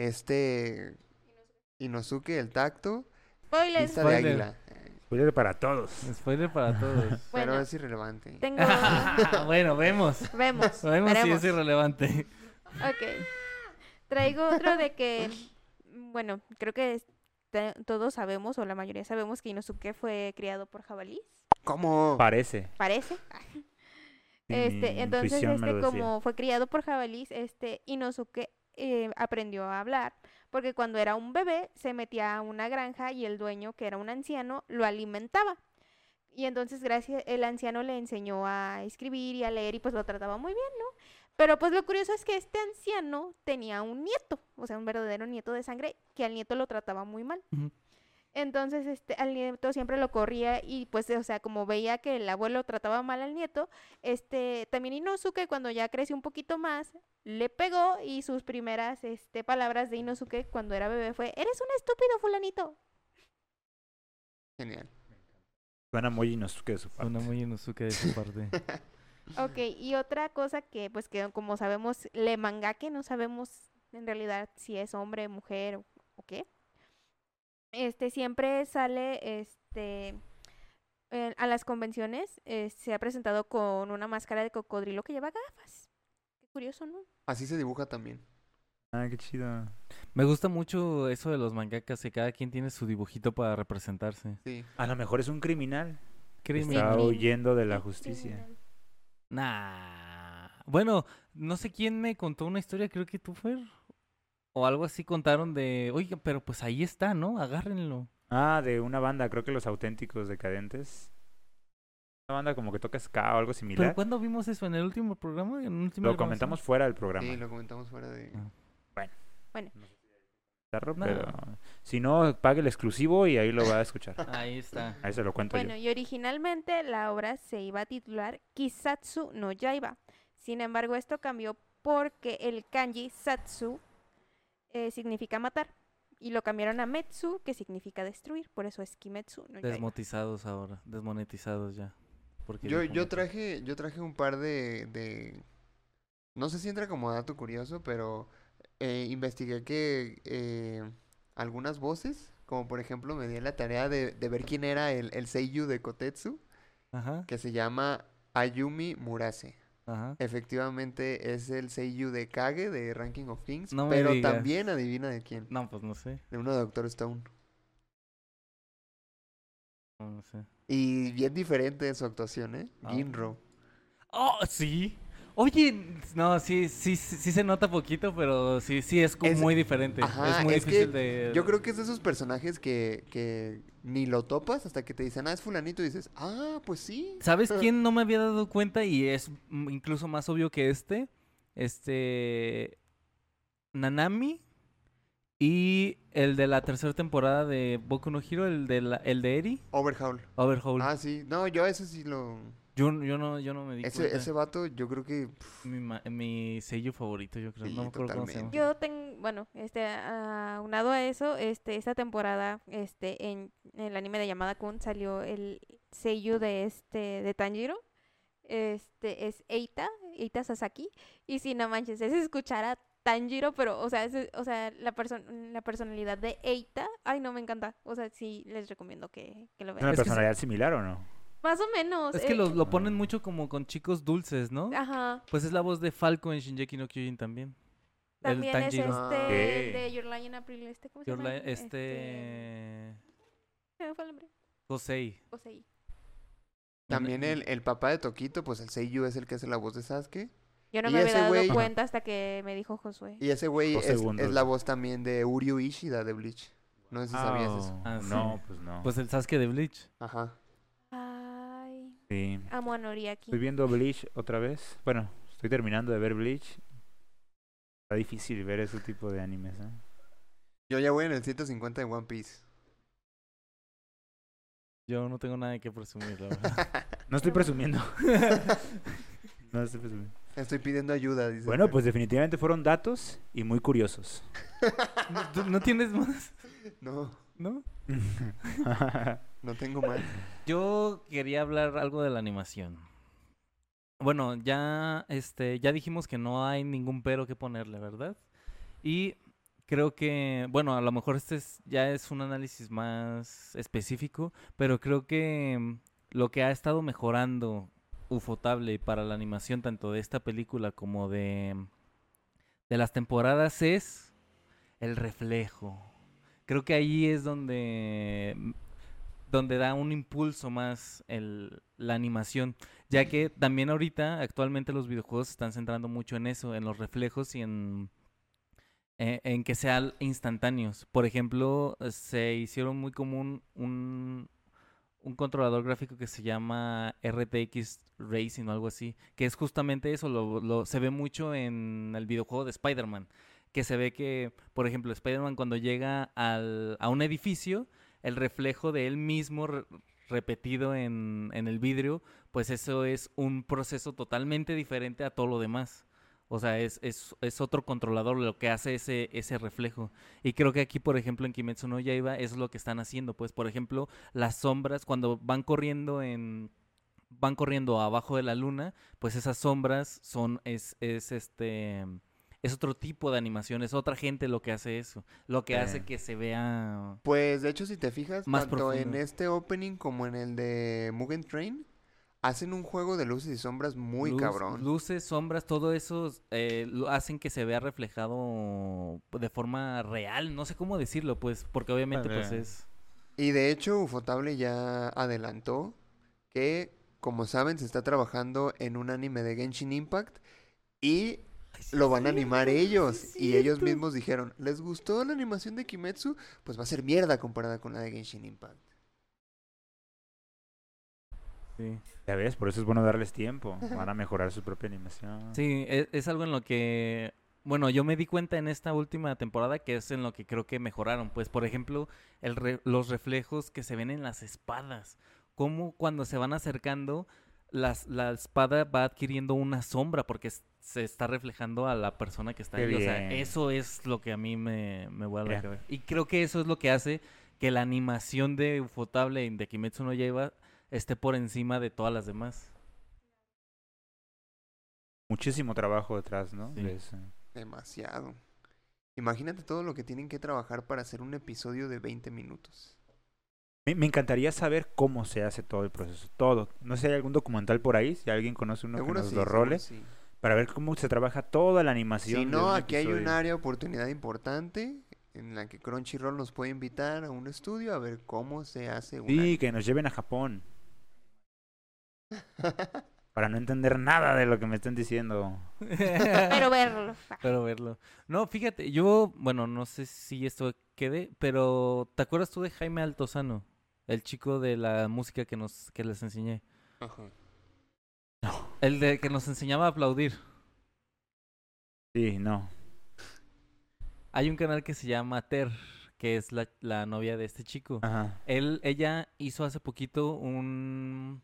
este Inosuke el tacto, Spoiler. vista de Spoiler. águila. Spoiler para todos. Spoiler para todos. Pero Bueno, es irrelevante. tengo, Bueno, vemos. vemos, Vemos si veremos. es irrelevante. Ok. Traigo otro de que, bueno, creo que es- te- todos sabemos, o la mayoría sabemos, que Inosuke fue criado por jabalís. ¿Cómo? Parece. Parece. Mi Este, entonces, intuición me este, lo decía. como fue criado por jabalís, este, Inosuke eh, aprendió a hablar, porque cuando era un bebé se metía a una granja y el dueño, que era un anciano, lo alimentaba. Y entonces, gracias, el anciano le enseñó a escribir y a leer y pues lo trataba muy bien, ¿no? Pero pues lo curioso es que este anciano tenía un nieto, o sea, un verdadero nieto de sangre, que al nieto lo trataba muy mal. Ujú. Entonces, este, al nieto siempre lo corría y pues, o sea, como veía que el abuelo trataba mal al nieto, este, también Inosuke cuando ya creció un poquito más, le pegó y sus primeras, este, palabras de Inosuke cuando era bebé fue, eres un estúpido fulanito. Genial. Suena muy Inosuke de su parte. Suena muy Inosuke de su parte. Ok, y otra cosa que, pues, que como sabemos, le mangake, no sabemos en realidad si es hombre, mujer o, o qué. Este, siempre sale, este, eh, a las convenciones, eh, se ha presentado con una máscara de cocodrilo que lleva gafas. Qué curioso, ¿no? Así se dibuja también. Ah, qué chido. Me gusta mucho eso de los mangakas, que cada quien tiene su dibujito para representarse. Sí. A lo mejor es un criminal. que Crimen. Está crimen- huyendo de la sí, justicia. criminal. Nah. Bueno, no sé quién me contó una historia, creo que tú, Fer. O algo así contaron de, oiga, pero pues ahí está, ¿no? Agárrenlo. Ah, de una banda, creo que Los Auténticos Decadentes. Una banda como que toca ska o algo ¿Pero similar. cuándo vimos eso? ¿En el último programa? ¿En el último Lo comentamos fuera del programa. Sí, lo comentamos fuera de... Ah. Bizarro, No. pero si no, pague el exclusivo y ahí lo va a escuchar. Ahí está. Ahí se lo cuento Bueno, yo. y originalmente la obra se iba a titular Kisatsu no Yaiba. Sin embargo, esto cambió porque el kanji satsu eh, significa matar. Y lo cambiaron a metsu, que significa destruir. Por eso es Kimetsu no Yaiba. Desmotizados ahora, desmonetizados ya. Porque Yo, dijo yo mucho. traje, yo traje un par de, de... No sé si entra como dato curioso, pero eh, investigué que eh, algunas voces, como por ejemplo me di la tarea de, de ver quién era el, el seiyuu de Kotetsu, Ajá. que se llama Ayumi Murase. Ajá. Efectivamente es el seiyuu de Kage de Ranking of Kings, No me pero digas. también adivina de quién. No, pues no sé. De uno de Doctor Stone. No, no sé. Y bien diferente de su actuación, ¿eh? Ah. Ginro. Oh, sí. Oye, no, sí, sí, sí, sí se nota poquito, pero sí, sí es como Es- muy diferente. Ajá, es muy es que difícil de. Yo creo que es de esos personajes que, que ni lo topas hasta que te dicen, ah, es fulanito, y dices, ah, pues sí. ¿Sabes quién no me había dado cuenta y es mm, incluso más obvio que este? Este. Nanami y el de la tercera temporada de Boku no Hero, el de, la, el de Eri, Overhaul. Overhaul. Ah, sí. No, yo ese sí lo... Yo, yo, no, yo no me di Ese, cuenta. ese vato, yo creo que... pf, Mi, ma- mi sello favorito, yo creo. Sí, no me acuerdo cómo se llama. totalmente. Yo tengo, bueno, este, aunado a eso, este, esta temporada, este, en, en el anime de Yamada Kun salió el seiyuu de este, de Tanjiro. Este, es Eita, Eita Sasaki. Y si no manches, es escuchar a Tanjiro, pero, o sea, es, o sea, la person la personalidad de Eita, ay, no, me encanta. O sea, sí, les recomiendo que, que lo ¿Es una vean. Es que personalidad similar o no? Más o menos. Es que eh, lo, lo ponen mucho como con chicos dulces, ¿no? Ajá. Pues es la voz de Falco en Shingeki no Kyojin también. También el es Tanjiro. este, Ah. el de Your Lie in April, este, ¿cómo se Your llama? Lie- este... Se me fue el nombre. Josei. O sea, y- También el, el papá de Toquito, pues el seiyuu es el que hace la voz de Sasuke. Yo no Y me había ese dado güey- cuenta hasta que me dijo Josué. Y ese güey Dos es, segundos. es la voz también de Uryu Ishida de Bleach. No sé si sabías eso. Ah, sí. No, pues no. Pues el Sasuke de Bleach. Ajá. Ay, Sí. amo a Noriaki. Estoy viendo Bleach otra vez. Bueno, estoy terminando de ver Bleach. Está difícil ver ese tipo de animes, ¿eh? Yo ya voy en el ciento cincuenta de One Piece. Yo no tengo nada que presumir, la verdad. No estoy presumiendo. No estoy presumiendo. Estoy pidiendo ayuda, dice. Bueno, Fer. pues definitivamente fueron datos y muy curiosos. ¿No, tú- ¿no tienes más? No, ¿No? no tengo más. Yo quería hablar algo de la animación. Bueno, ya este ya dijimos que no hay ningún pero que ponerle, ¿verdad? Y creo que, bueno, a lo mejor este es, ya es un análisis más específico, pero creo que mm, lo que ha estado mejorando Ufotable para la animación tanto de esta película como de, de las temporadas es el reflejo. Creo que ahí es donde, mm, donde da un impulso más el, la animación, ya que también ahorita, actualmente los videojuegos se están centrando mucho en eso, en los reflejos y en, eh, en que sean instantáneos. Por ejemplo, eh, se hicieron muy común un, un controlador gráfico que se llama R T X Racing o algo así, que es justamente eso, lo, lo- se ve mucho en el videojuego de Spider-Man, que se ve que, por ejemplo, Spider-Man cuando llega al, a un edificio, el reflejo de él mismo re- repetido en, en el vidrio, pues eso es un proceso totalmente diferente a todo lo demás. O sea, es, es, es otro controlador lo que hace ese, ese reflejo. Y creo que aquí, por ejemplo, en Kimetsu no Yaiba es lo que están haciendo. Pues, por ejemplo, las sombras, cuando van corriendo en van corriendo abajo de la luna, pues esas sombras son, es, es este, es otro tipo de animación, es otra gente lo que hace eso, lo que hace Sí. que se vea Pues de hecho, si te fijas, Más tanto en profundo. este opening como en el de Mugen Train, hacen un juego de luces y sombras muy luz- cabrón. luces, sombras, todo eso eh, lo hacen que se vea reflejado de forma real, no sé cómo decirlo, pues, porque obviamente pues Vale. es... Y de hecho, Ufotable ya adelantó que, como saben, se está trabajando en un anime de Genshin Impact y lo van a animar ellos. es Y ellos cierto. mismos dijeron, ¿les gustó la animación de Kimetsu? Pues va a ser mierda comparada con la de Genshin Impact. Sí. Ya ves, por eso es bueno darles tiempo. Van a mejorar su propia animación. Sí, es, es algo en lo que, bueno, yo me di cuenta en esta última temporada que es en lo que creo que mejoraron. Pues, por ejemplo, el re- los reflejos que se ven en las espadas. Cómo cuando se van acercando, las, la espada va adquiriendo una sombra porque es- se está reflejando a la persona que está Qué ahí. O sea, bien. eso es lo que a mí me, me vuelve a Mira. cabeza. Y creo que eso es lo que hace que la animación de Ufotable y de Kimetsu no Yaiba esté por encima de todas las demás. Muchísimo trabajo detrás, ¿no? Sí. De eso. Demasiado. Imagínate todo lo que tienen que trabajar para hacer un episodio de veinte minutos. Me, me encantaría saber cómo se hace todo el proceso, todo. No sé si hay algún documental por ahí, si alguien conoce uno que Seguro nos sí, lo seguro role, sí. para ver cómo se trabaja toda la animación. Si de no, un aquí hay un episodio. área de oportunidad importante en la que Crunchyroll nos puede invitar a un estudio a ver cómo se hace un Sí, anime. que nos lleven a Japón. Para no entender nada de lo que me están diciendo. Pero verlo. Pero verlo. No, fíjate, yo, bueno, no sé si esto quede, pero ¿te acuerdas tú de Jaime Altozano? El chico de la música que nos que les enseñé. Ajá. El de que nos enseñaba a aplaudir. Sí, no. Hay un canal que se llama Ter, que es la, la novia de este chico. Ajá. Él, ella hizo hace poquito un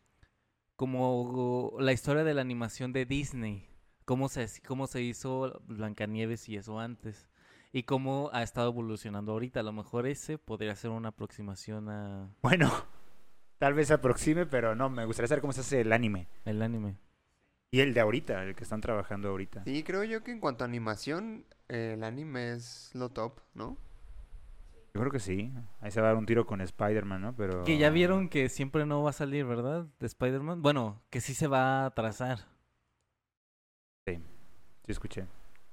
como la historia de la animación de Disney, cómo se cómo se hizo Blancanieves y eso antes y cómo ha estado evolucionando ahorita. A lo mejor ese podría ser una aproximación a Bueno, tal vez se aproxime, pero no, me gustaría saber cómo se hace el anime. el anime. Y el de ahorita, el que están trabajando ahorita. Sí, creo yo que en cuanto a animación, eh, el anime es lo top, ¿no? Yo creo que sí. Ahí se va a dar un tiro con Spider-Man, ¿no? Pero... Que ya vieron que siempre no va a salir, ¿verdad? De Spider-Man. Bueno, que sí se va a atrasar. Sí, sí escuché.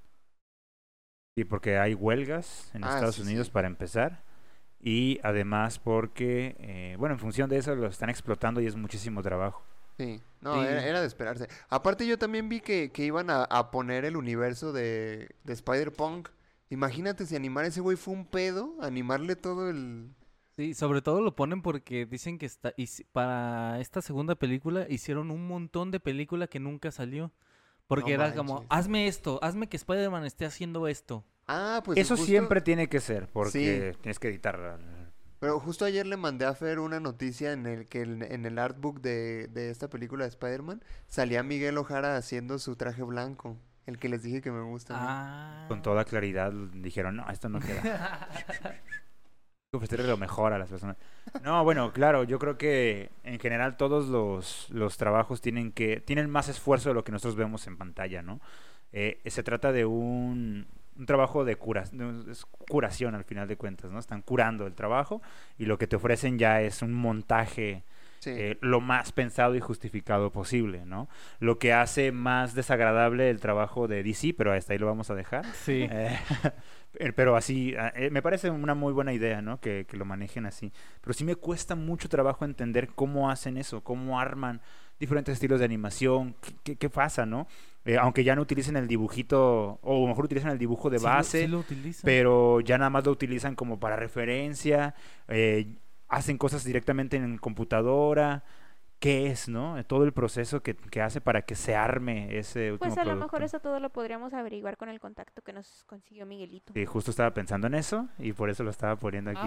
Sí, porque hay huelgas en Ah, Estados sí, Unidos sí. para empezar. Y además porque, eh, bueno, en función de eso lo están explotando y es muchísimo trabajo. Sí, no, Sí. Era, era de esperarse. Aparte yo también vi que, que iban a, a poner el universo de, de Spider-Punk. Imagínate si animar ese güey fue un pedo, animarle todo el... Sí, sobre todo lo ponen porque dicen que está hici- para esta segunda película hicieron un montón de película que nunca salió. Porque No era como, manches. hazme esto, hazme que Spider-Man esté haciendo esto. Ah, pues Eso justo- siempre tiene que ser, porque tienes que editar. Pero justo ayer le mandé a Fer una noticia en el que el- en el artbook de, de esta película de Spider-Man salía Miguel Ojara haciendo su traje blanco, el que les dije que me gusta. a mí. Ah. Con toda claridad dijeron, no, esto no queda. Hay que ofrecerle lo mejor a las personas. No, bueno, claro, yo creo que en general todos los, los trabajos tienen que tienen más esfuerzo de lo que nosotros vemos en pantalla, ¿no? Eh, se trata de un, un trabajo de cura, de- es curación al final de cuentas, ¿no? Están curando el trabajo y lo que te ofrecen ya es un montaje Sí. eh, lo más pensado y justificado posible, ¿no? Lo que hace más desagradable el trabajo de D C, pero hasta ahí lo vamos a dejar. Sí. Eh, eh, pero así, eh, me parece una muy buena idea, ¿no? Que, que lo manejen así. Pero sí me cuesta mucho trabajo entender cómo hacen eso, cómo arman diferentes estilos de animación, qué, qué- qué pasa, ¿no? Eh, aunque ya no utilicen el dibujito, o a lo mejor utilizan el dibujo de Sí lo- base, sí lo utilizan. pero ya nada más lo utilizan como para referencia, eh, hacen cosas directamente en computadora. ¿Qué es, no? Todo el proceso que, que hace para que se arme ese último Pues a lo producto. mejor eso todo lo podríamos averiguar con el contacto que nos consiguió Miguelito. Sí, justo estaba pensando en eso y por eso lo estaba poniendo aquí.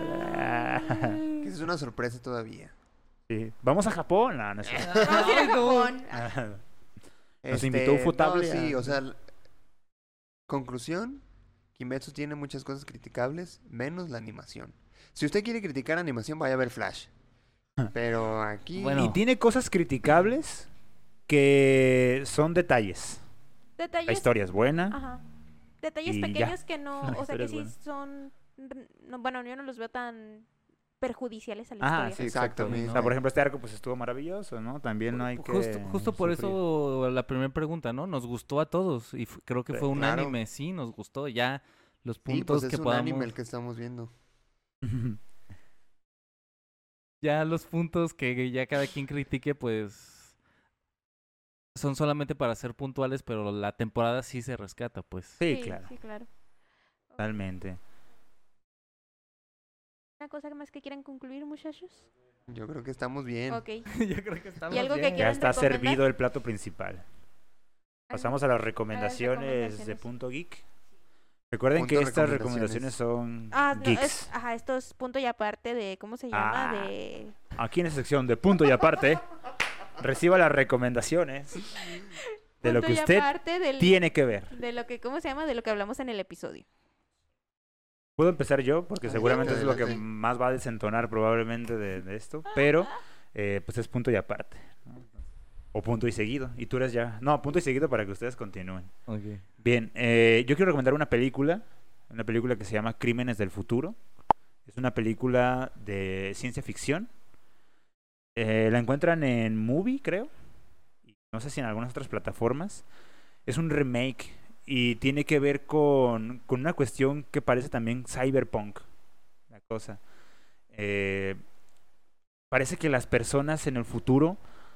eh, Que es una sorpresa todavía. Sí. Vamos a Japón. No, no es cierto. Vamos a ir a Ay, no. Japón. Nos invitó Este, Ufotable no, sí, a- o sea, l- conclusión, Kimetsu tiene muchas cosas criticables, menos la animación. Si usted quiere criticar animación, vaya a ver Flash. Pero aquí... Bueno. Y tiene cosas criticables que son detalles. La Detalles, historia es buena. ajá. Detalles Y ya. pequeños que no, La o sea historia que es sí buena. son, r- no, bueno, yo no los veo tan perjudiciales a la Ah, historia. sí, Exactamente. exactamente. O sea, por ejemplo, este arco pues estuvo maravilloso, ¿no? También no hay que Justo, justo por sufrir. eso la primera pregunta, ¿no? Nos gustó a todos y f- creo que Sí, fue un claro. anime, sí, nos gustó. Ya los Sí, puntos pues es que un podamos, anime el que estamos viendo. ya los puntos que ya cada quien critique, pues son solamente para ser puntuales, pero la temporada sí se rescata, pues. Sí, claro. Sí, claro. Totalmente. ¿Una cosa más que quieran concluir, muchachos? Yo creo que estamos bien. Ok. Yo creo que estamos ¿Y algo que bien. Ya quieran está recomendar? servido el plato principal. Pasamos a las recomendaciones de recomendaciones. Punto Geek. Recuerden Punto que estas recomendaciones. recomendaciones son Ah, no, geeks. es, ajá, esto es punto y aparte de, ¿cómo se llama? Ah. De... Aquí en esta sección de Punto y Aparte, reciba las recomendaciones de lo punto que y usted aparte del- tiene que ver. de lo que, ¿cómo se llama? De lo que hablamos en el episodio. Puedo empezar yo, porque Adelante, seguramente es lo que adelante. más va a desentonar probablemente de, de esto, pero eh, pues es punto y aparte. ¿no? O punto y seguido. Y tú eres ya... No, punto y seguido para que ustedes continúen. Ok. Bien, eh, yo quiero recomendar una película, una película que se llama Crímenes del Futuro. Es una película de ciencia ficción. Eh, la encuentran en Movie, creo. Y no sé si en algunas otras plataformas. Es un remake y tiene que ver con, con una cuestión que parece también cyberpunk. La cosa. Eh, parece que las personas en el futuro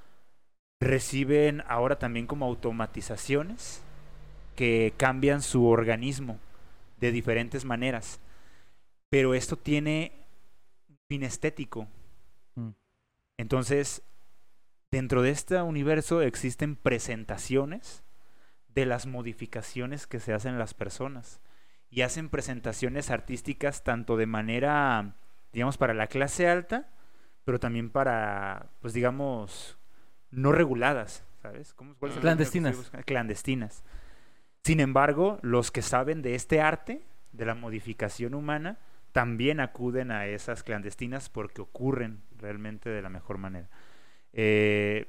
reciben ahora también como automatizaciones que cambian su organismo de diferentes maneras. Pero esto tiene un fin estético. Mm. Entonces, dentro de este universo existen presentaciones de las modificaciones que se hacen las personas. Y hacen presentaciones artísticas tanto de manera, digamos, para la clase alta, pero también para, pues digamos, no reguladas, ¿sabes? ¿Cómo, cuál es el término que estoy Clandestinas. buscando? Clandestinas. Sin embargo, los que saben de este arte, de la modificación humana, también acuden a esas clandestinas porque ocurren realmente de la mejor manera. Eh,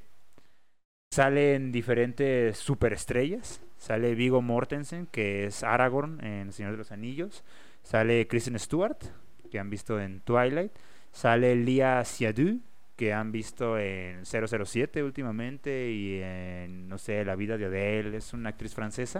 salen diferentes superestrellas. Sale Viggo Mortensen, que es Aragorn en El Señor de los Anillos. Sale Kristen Stewart, que han visto en Twilight. Sale Léa Seydoux, que han visto en cero cero siete últimamente y en, no sé, La vida de Adele. Es una actriz francesa.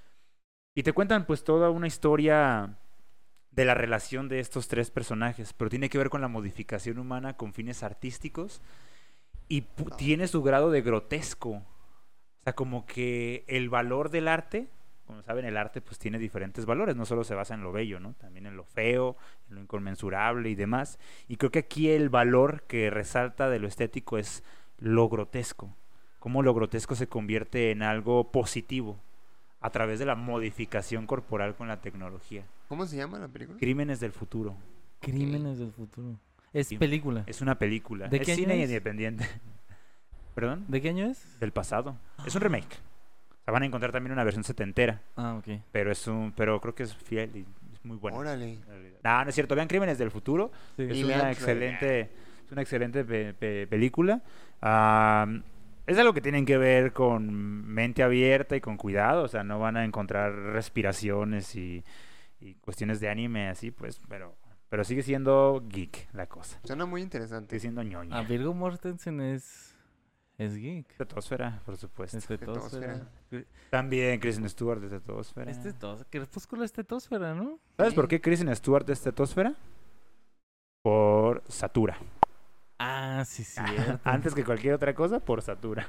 Y te cuentan pues toda una historia de la relación de estos tres personajes, pero tiene que ver con la modificación humana con fines artísticos y pu- tiene su grado de grotesco. O sea, como que el valor del arte, como saben, el arte pues tiene diferentes valores, no solo se basa en lo bello, ¿no? También en lo feo, en lo inconmensurable y demás. Y creo que aquí el valor que resalta de lo estético es lo grotesco, cómo lo grotesco se convierte en algo positivo a través de la modificación corporal con la tecnología. ¿Cómo se llama la película? Crímenes del futuro. Crímenes del futuro. Es Sí. película. Es una película. ¿De es qué año cine es? independiente. ¿Perdón? ¿De qué año es? Del pasado. Es un remake. O sea, van a encontrar también una versión setentera. Ah, ok. Pero es un, pero creo que es fiel y es muy buena. Órale. en realidad. No, no es cierto. Vean Crímenes del futuro. Sí. Es Y una vean excelente, es una excelente pe- pe- película. Am, es algo que tienen que ver con mente abierta y con cuidado. O sea, no van a encontrar respiraciones y, y cuestiones de anime así, pues, pero, pero sigue siendo geek la cosa. Suena muy interesante. Sigue siendo ñoña. Ah, Viggo Mortensen es. Es geek. Tetosfera, por supuesto. Es tetósfera. También Kristen Stewart de Tetosfera. Es tetósfera. Crepúsculo es tetósfera, ¿no? ¿Sabes Sí. por qué Kristen Stewart es Tetosfera? Por Satura. Ah, sí, cierto. Antes que cualquier otra cosa, por Satura.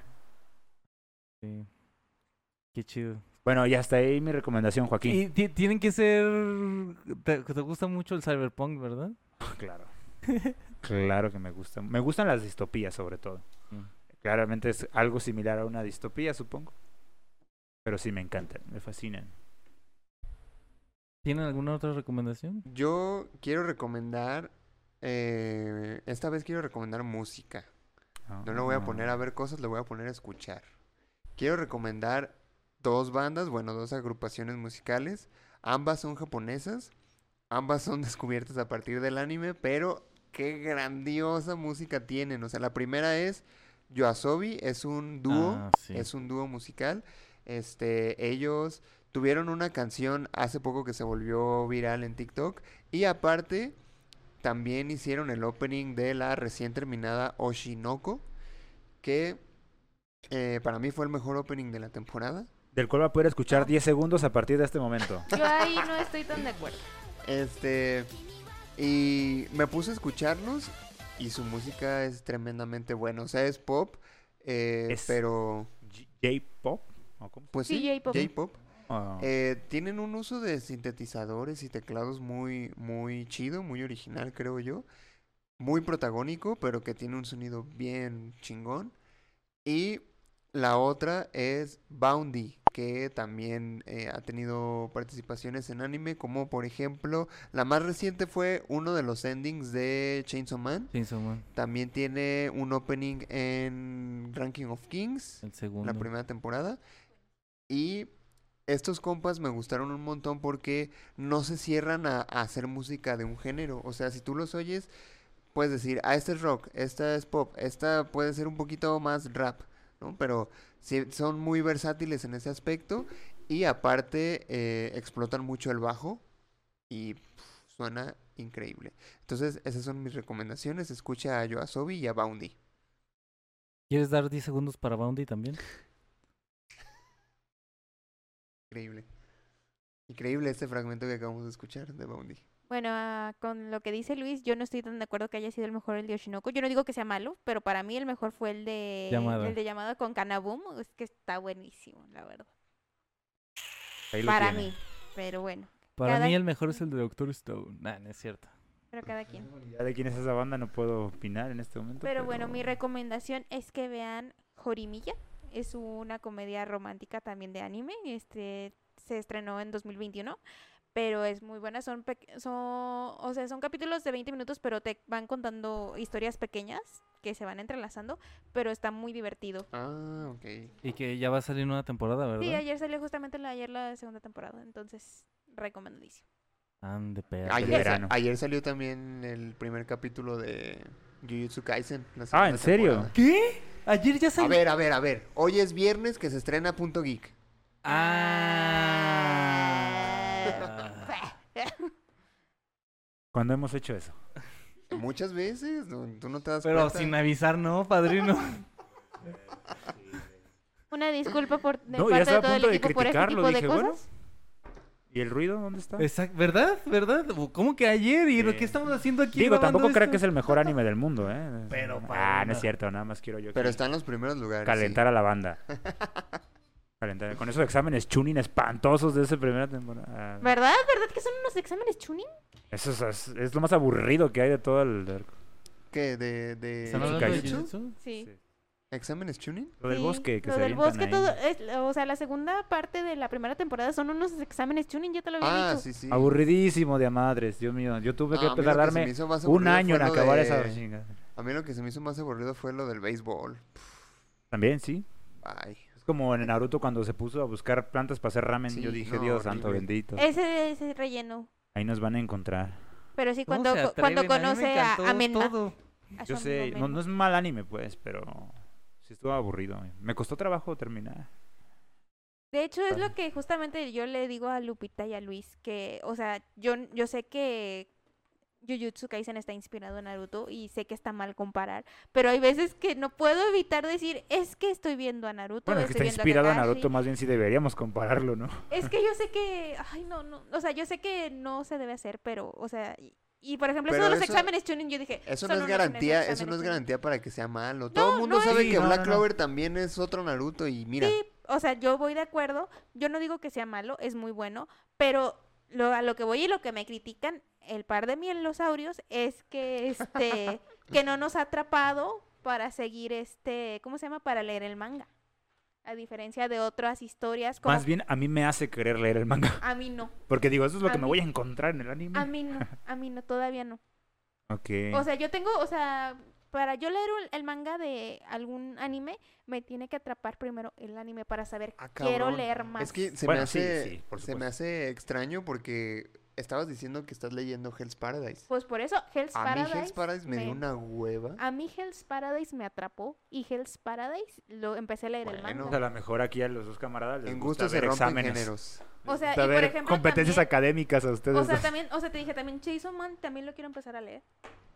Sí. Qué chido. Bueno, y hasta ahí mi recomendación, Joaquín. Y ti- tienen que ser. Te, te gusta mucho el cyberpunk, ¿verdad? Claro. Claro que me gusta. Me gustan las distopías, sobre todo. Mm. Claramente es algo similar a una distopía, supongo. Pero sí me encantan, me fascinan. ¿Tienen alguna otra recomendación? Yo quiero recomendar. eh, esta vez quiero recomendar música. No le voy a poner a ver cosas, le voy a poner a escuchar. Quiero recomendar dos bandas, bueno, dos agrupaciones musicales. Ambas son japonesas. Ambas son descubiertas a partir del anime, pero qué grandiosa música tienen. O sea, la primera es YOASOBI, es un dúo, Ah, sí. es un dúo musical. Este, ellos tuvieron una canción hace poco que se volvió viral en TikTok y aparte también hicieron el opening de la recién terminada Oshinoko, que eh, para mí fue el mejor opening de la temporada. Del cual va a poder escuchar diez segundos a partir de este momento. Yo ahí no estoy tan de acuerdo. Este, y me puse a escucharlos y su música es tremendamente buena. O sea, es pop, eh, Es- pero J- J-pop. ¿O cómo? pues Sí, sí, J-pop. J-pop. Ah, Eh, tienen un uso de sintetizadores y teclados muy, muy chido, muy original, creo yo. Muy protagónico, pero que tiene un sonido bien chingón. Y la otra es Boundy, que también eh, ha tenido participaciones en anime, como por ejemplo, la más reciente fue uno de los endings de Chainsaw Man. Chainsaw Man, También tiene un opening en Ranking of Kings, el segundo. la primera temporada. Y estos compas me gustaron un montón porque no se cierran a, a hacer música de un género. O sea, si tú los oyes, puedes decir, ah, este es rock, esta es pop, esta puede ser un poquito más rap, ¿no? Pero sí, son muy versátiles en ese aspecto y aparte eh, explotan mucho el bajo y pf, suena increíble. Entonces, esas son mis recomendaciones. Escucha a Yoasobi y a Boundy. ¿Quieres dar diez segundos para Boundy también? Increíble. Increíble este fragmento que acabamos de escuchar de Boundy. Bueno, ah, con lo que dice Luis, yo no estoy tan de acuerdo que haya sido el mejor el de Oshinoko. Yo no digo que sea malo, pero para mí el mejor fue el de Yamada. el de Yamada con Kanabum. Es que está buenísimo, la verdad. Ahí lo Para tiene. mí, pero bueno, Para Cada- mí el mejor es el de Doctor Stone. Nah, no es cierto. pero cada quien. Ya de quién es esa banda no puedo opinar en este momento. Pero bueno, mi recomendación es que vean Horimiya. Es una comedia romántica también de anime. Este se estrenó en dos mil veintiuno, pero es muy buena. Son, pe- son, o sea, son capítulos de veinte minutos, pero te van contando historias pequeñas que se van entrelazando, pero está muy divertido. Ah, ok. Y que ya va a salir una temporada, ¿verdad? Sí, ayer salió justamente la, ayer la segunda temporada, entonces recomendadísimo. Ande, perro. Ayer, verano. ayer salió también el primer capítulo de Jujutsu Kaisen. la Ah, segunda ¿en serio? temporada. ¿Qué? Ayer ya A salió. ver, a ver, a ver. Hoy es viernes que se estrena Punto Geek. Ah. ¿Cuándo hemos hecho eso? Muchas veces, no- tú no te das Pero cuenta. sin avisar, ¿no, padrino? Una disculpa por de No, ya parte de estaba a todo el punto de equipo por este criticarlo. tipo de Dije, bueno, cosas. ¿y el ruido dónde está? Exacto, ¿verdad? ¿Verdad? ¿Cómo que ayer? ¿Y lo Sí. que estamos haciendo aquí? Digo, grabando tampoco creo esto? que es el mejor anime del mundo, ¿eh? Pero, Ah, padrino. no es cierto, nada más quiero yo Pero aquí está en los primeros lugares. calentar a la banda. Calentar. Con esos exámenes chunin espantosos de esa primera temporada. ¿Verdad? ¿Verdad que son unos exámenes chunin? Eso es, es, es lo más aburrido que hay de todo el... del- Sí. ¿Qué? ¿De, de ¿Están Jujutsu hablando de Kaisen? Jujutsu? Sí. Sí. exámenes tuning? Lo del Sí, bosque, que lo se del avientan bosque, ahí. todo, es- o sea, la segunda parte de la primera temporada son unos exámenes tuning, ya te lo había Ah, dicho. sí, sí. Aburridísimo de a madres, Dios mío. Yo tuve No, que a mí lo que se tardarme me hizo más un aburrido año fue en lo acabar de- esa chinga. A mí lo que se me hizo más aburrido fue lo del béisbol. También, sí. Ay. Es como en Naruto cuando se puso a buscar plantas para hacer ramen. Sí, Yo dije, no, Dios santo horrible. bendito. Ese, ese relleno. Ahí nos van a encontrar. Pero sí, ¿Cómo cuando, se co- cuando atreven? A mí me conoce a, encantó a Menma. todo. a Yo su sé, amigo no, Menma. no es mal anime, pues, pero sí estuvo aburrido. Me costó trabajo terminar. De hecho, es lo que justamente yo le digo a Lupita y a Luis, que, o sea, yo, yo sé que Jujutsu Kaisen está inspirado en Naruto y sé que está mal comparar, pero hay veces que no puedo evitar decir, es que estoy viendo a Naruto, Bueno, es que estoy está viendo a inspirado en Kakashi". Naruto, más bien sí deberíamos compararlo, ¿no? Es que yo sé que, ay, no, no, o sea, yo sé que no se debe hacer, pero, o sea, y, y, por ejemplo, Pero eso de los eso- exámenes tuning, yo dije, Eso son no es unos garantía, exámenes eso no es tuning". garantía para que sea malo. Todo el mundo no es- sabe Sí, que no, Black no, no. Clover también es otro Naruto y mira. Sí, o sea, yo voy de acuerdo. Yo no digo que sea malo, es muy bueno, pero lo, a lo que voy y lo que me critican el par de mielosaurios es que este que no nos ha atrapado para seguir este, ¿cómo se llama? Para leer el manga. A diferencia de otras historias como Más bien a mí me hace querer leer el manga. a mí no, Porque digo, eso es lo A que me mí- voy a encontrar en el anime. a mí no, a mí no, todavía no. Ok. O sea, yo tengo, o sea, para yo leer un- el manga de algún anime, me tiene que atrapar primero el anime para saber, Ah, quiero cabrón. leer más. Es que se Bueno, me sí, hace sí, por se me supuesto. hace extraño porque estabas diciendo que estás leyendo Hell's Paradise. Pues por eso, Hell's A mí Paradise. Hell's Paradise me dio me- una hueva. A mí Hell's Paradise me atrapó y Hell's Paradise lo empecé a leer el Bueno. O manga. sea, a lo mejor aquí a los dos camaradas les En gusta gusto se ver rompen exámenes. géneros. O sea, Gusta y por ver ejemplo, competencias también- académicas a ustedes O sea, dos. también, o sea, te dije también Chainsaw Man también lo quiero empezar a leer.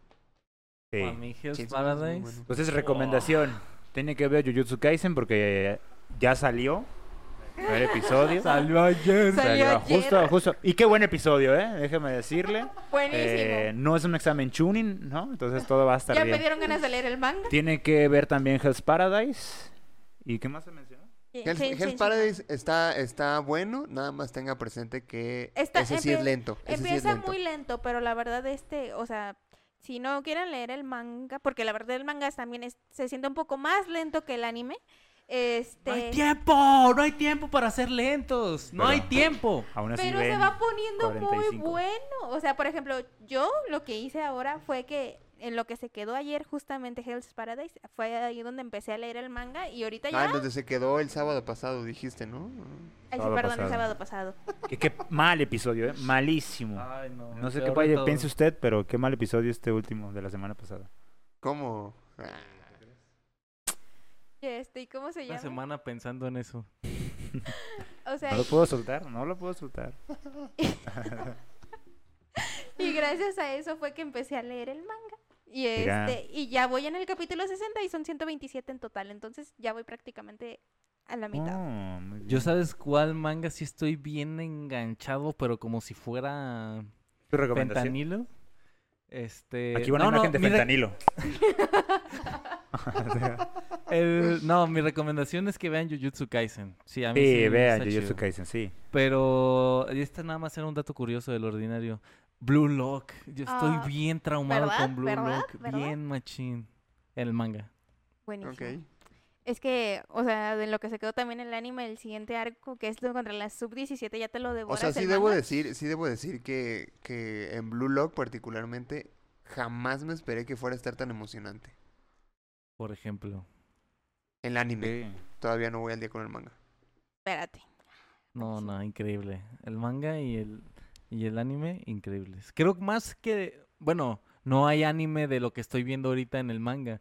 Sí. A mí Hell's Chainsaw Man es muy Paradise. bueno. Entonces, recomendación. Tiene que ver Jujutsu Kaisen porque ya salió el primer episodio. Salió ayer. Salió ayer. justo, justo. Y qué buen episodio, ¿eh? Déjeme decirle. Buenísimo. Eh, no es un examen tuning, ¿no? Entonces todo va a estar ya bien. me dieron ganas de leer el manga. Tiene que ver también Hell's Paradise. ¿Y qué más se mencionó? Hell's, Chain- Hell's Chainsaw Man. Paradise está, está bueno, nada más tenga presente que Está- ese sí es empie- lento. Ese sí es Empieza lento. muy lento, pero la verdad este, o sea, si no quieren leer el manga, porque la verdad el manga es- también es- se siente un poco más lento que el anime. Este, No hay tiempo, no hay tiempo para ser lentos. No Pero- hay tiempo. Aún así pero se ven va poniendo cuarenta y muy cinco. bueno. O sea, por ejemplo, yo lo que hice ahora fue que en lo que se quedó ayer justamente Hell's Paradise, fue ahí donde empecé a leer el manga y ahorita ya... Ah, donde se quedó el sábado pasado, dijiste, ¿no? Ay, sí, sábado perdón, el pasado. sábado pasado. Que qué mal episodio, ¿eh? Malísimo. Ay, no. No el sé qué peor de vaya- todos. piense usted, pero qué mal episodio este último de la semana pasada. ¿Cómo? Ah, Este, ¿y cómo se Una llama? semana pensando en eso. O sea, No lo puedo soltar, no lo puedo soltar. y, gracias a eso fue que empecé a leer el manga. Y Mira. este, y ya voy en el capítulo sesenta y son ciento veintisiete en total. Entonces ya voy prácticamente a la mitad. Oh, muy Yo bien. sabes cuál manga sí estoy bien enganchado, pero como si fuera ¿Tu recomendación? fentanilo. Este, Aquí va una no, no, imagen de mi re- fentanilo. el- no, mi recomendación es que vean Jujutsu Kaisen. Sí, a mí sí, Sí, vean está Jujutsu chido. Kaisen, sí. Pero este nada más era un dato curioso del ordinario. Blue Lock. Yo estoy Ah, bien traumado ¿verdad? con Blue ¿verdad? Lock. ¿verdad? Bien machín. El manga. Buenísimo. Ok. Es que, o sea, de lo que se quedó también el anime, el siguiente arco, que es lo contra la sub diecisiete, ya te lo O devoras sea, sí el debo manga. decir, sí debo decir que, que en Blue Lock particularmente jamás me esperé que fuera a estar tan emocionante. Por ejemplo. El anime. Sí. Todavía no voy al día con el manga. Espérate. No, Buenísimo. no, increíble. El manga y el, y el anime, increíbles. Creo más que, bueno, no hay anime de lo que estoy viendo ahorita en el manga,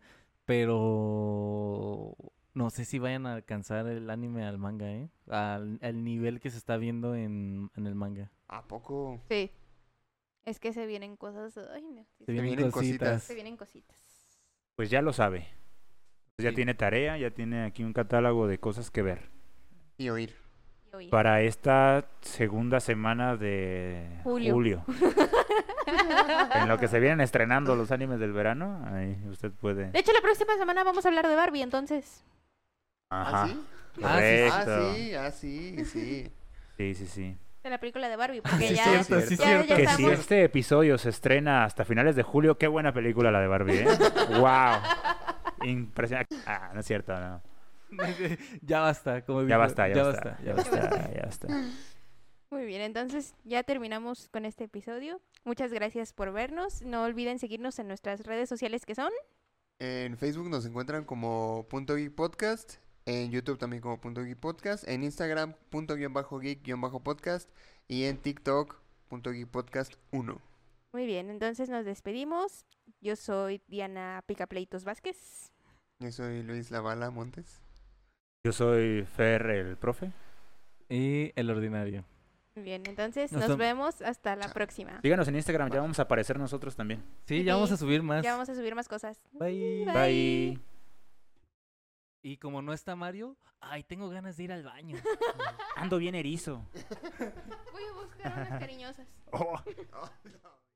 pero no sé si vayan a alcanzar el anime al manga, ¿eh? Al, al nivel que se está viendo en, en el manga. ¿A poco? Sí. Es que se vienen cosas. Ay, no. Se vienen, vienen cositas. cositas. Se vienen cositas. Pues ya lo sabe. Ya Sí. tiene tarea, ya tiene aquí un catálogo de cosas que ver. Y oír. Y oír. Para esta segunda semana de Julio. julio. En lo que se vienen estrenando los animes del verano, ahí usted puede. De hecho, la próxima semana vamos a hablar de Barbie, entonces. Ajá. ¿Ah, sí? Correcto. Ah, sí, ah, sí, sí. Sí, sí, sí. De la película de Barbie, porque Sí, ya, cierto, sí, ya, cierto. ya Que estamos. si este episodio se estrena hasta finales de julio, qué buena película la de Barbie, ¿eh? ¡Wow! Impresionante. Ah, no es cierto, no. Ya basta, como Ya dijo, basta, ya, ya basta, basta. ya basta, ya basta. Muy bien, entonces ya terminamos con este episodio. Muchas gracias por vernos. No olviden seguirnos en nuestras redes sociales que son. En Facebook nos encuentran como Punto Geek Podcast. En YouTube también como Punto Geek Podcast. En Instagram, Punto guión bajo Geek guión bajo Podcast. Y en TikTok, Punto Geek Podcast uno. Muy bien, entonces nos despedimos. Yo soy Diana Picapleitos Vázquez. Yo soy Luis Lavala Montes. Yo soy Fer, el profe. Y el ordinario. Muy bien, entonces Nos nos, tom- vemos hasta la próxima. Síganos en Instagram, ya vamos a aparecer nosotros también. Sí, ya vamos a Sí, subir más. Ya vamos a subir más cosas. Bye. Bye. Bye. Y como no está Mario, ay, tengo ganas de ir al baño. Ando bien erizo. Voy a buscar unas cariñosas. Oh. Oh, no.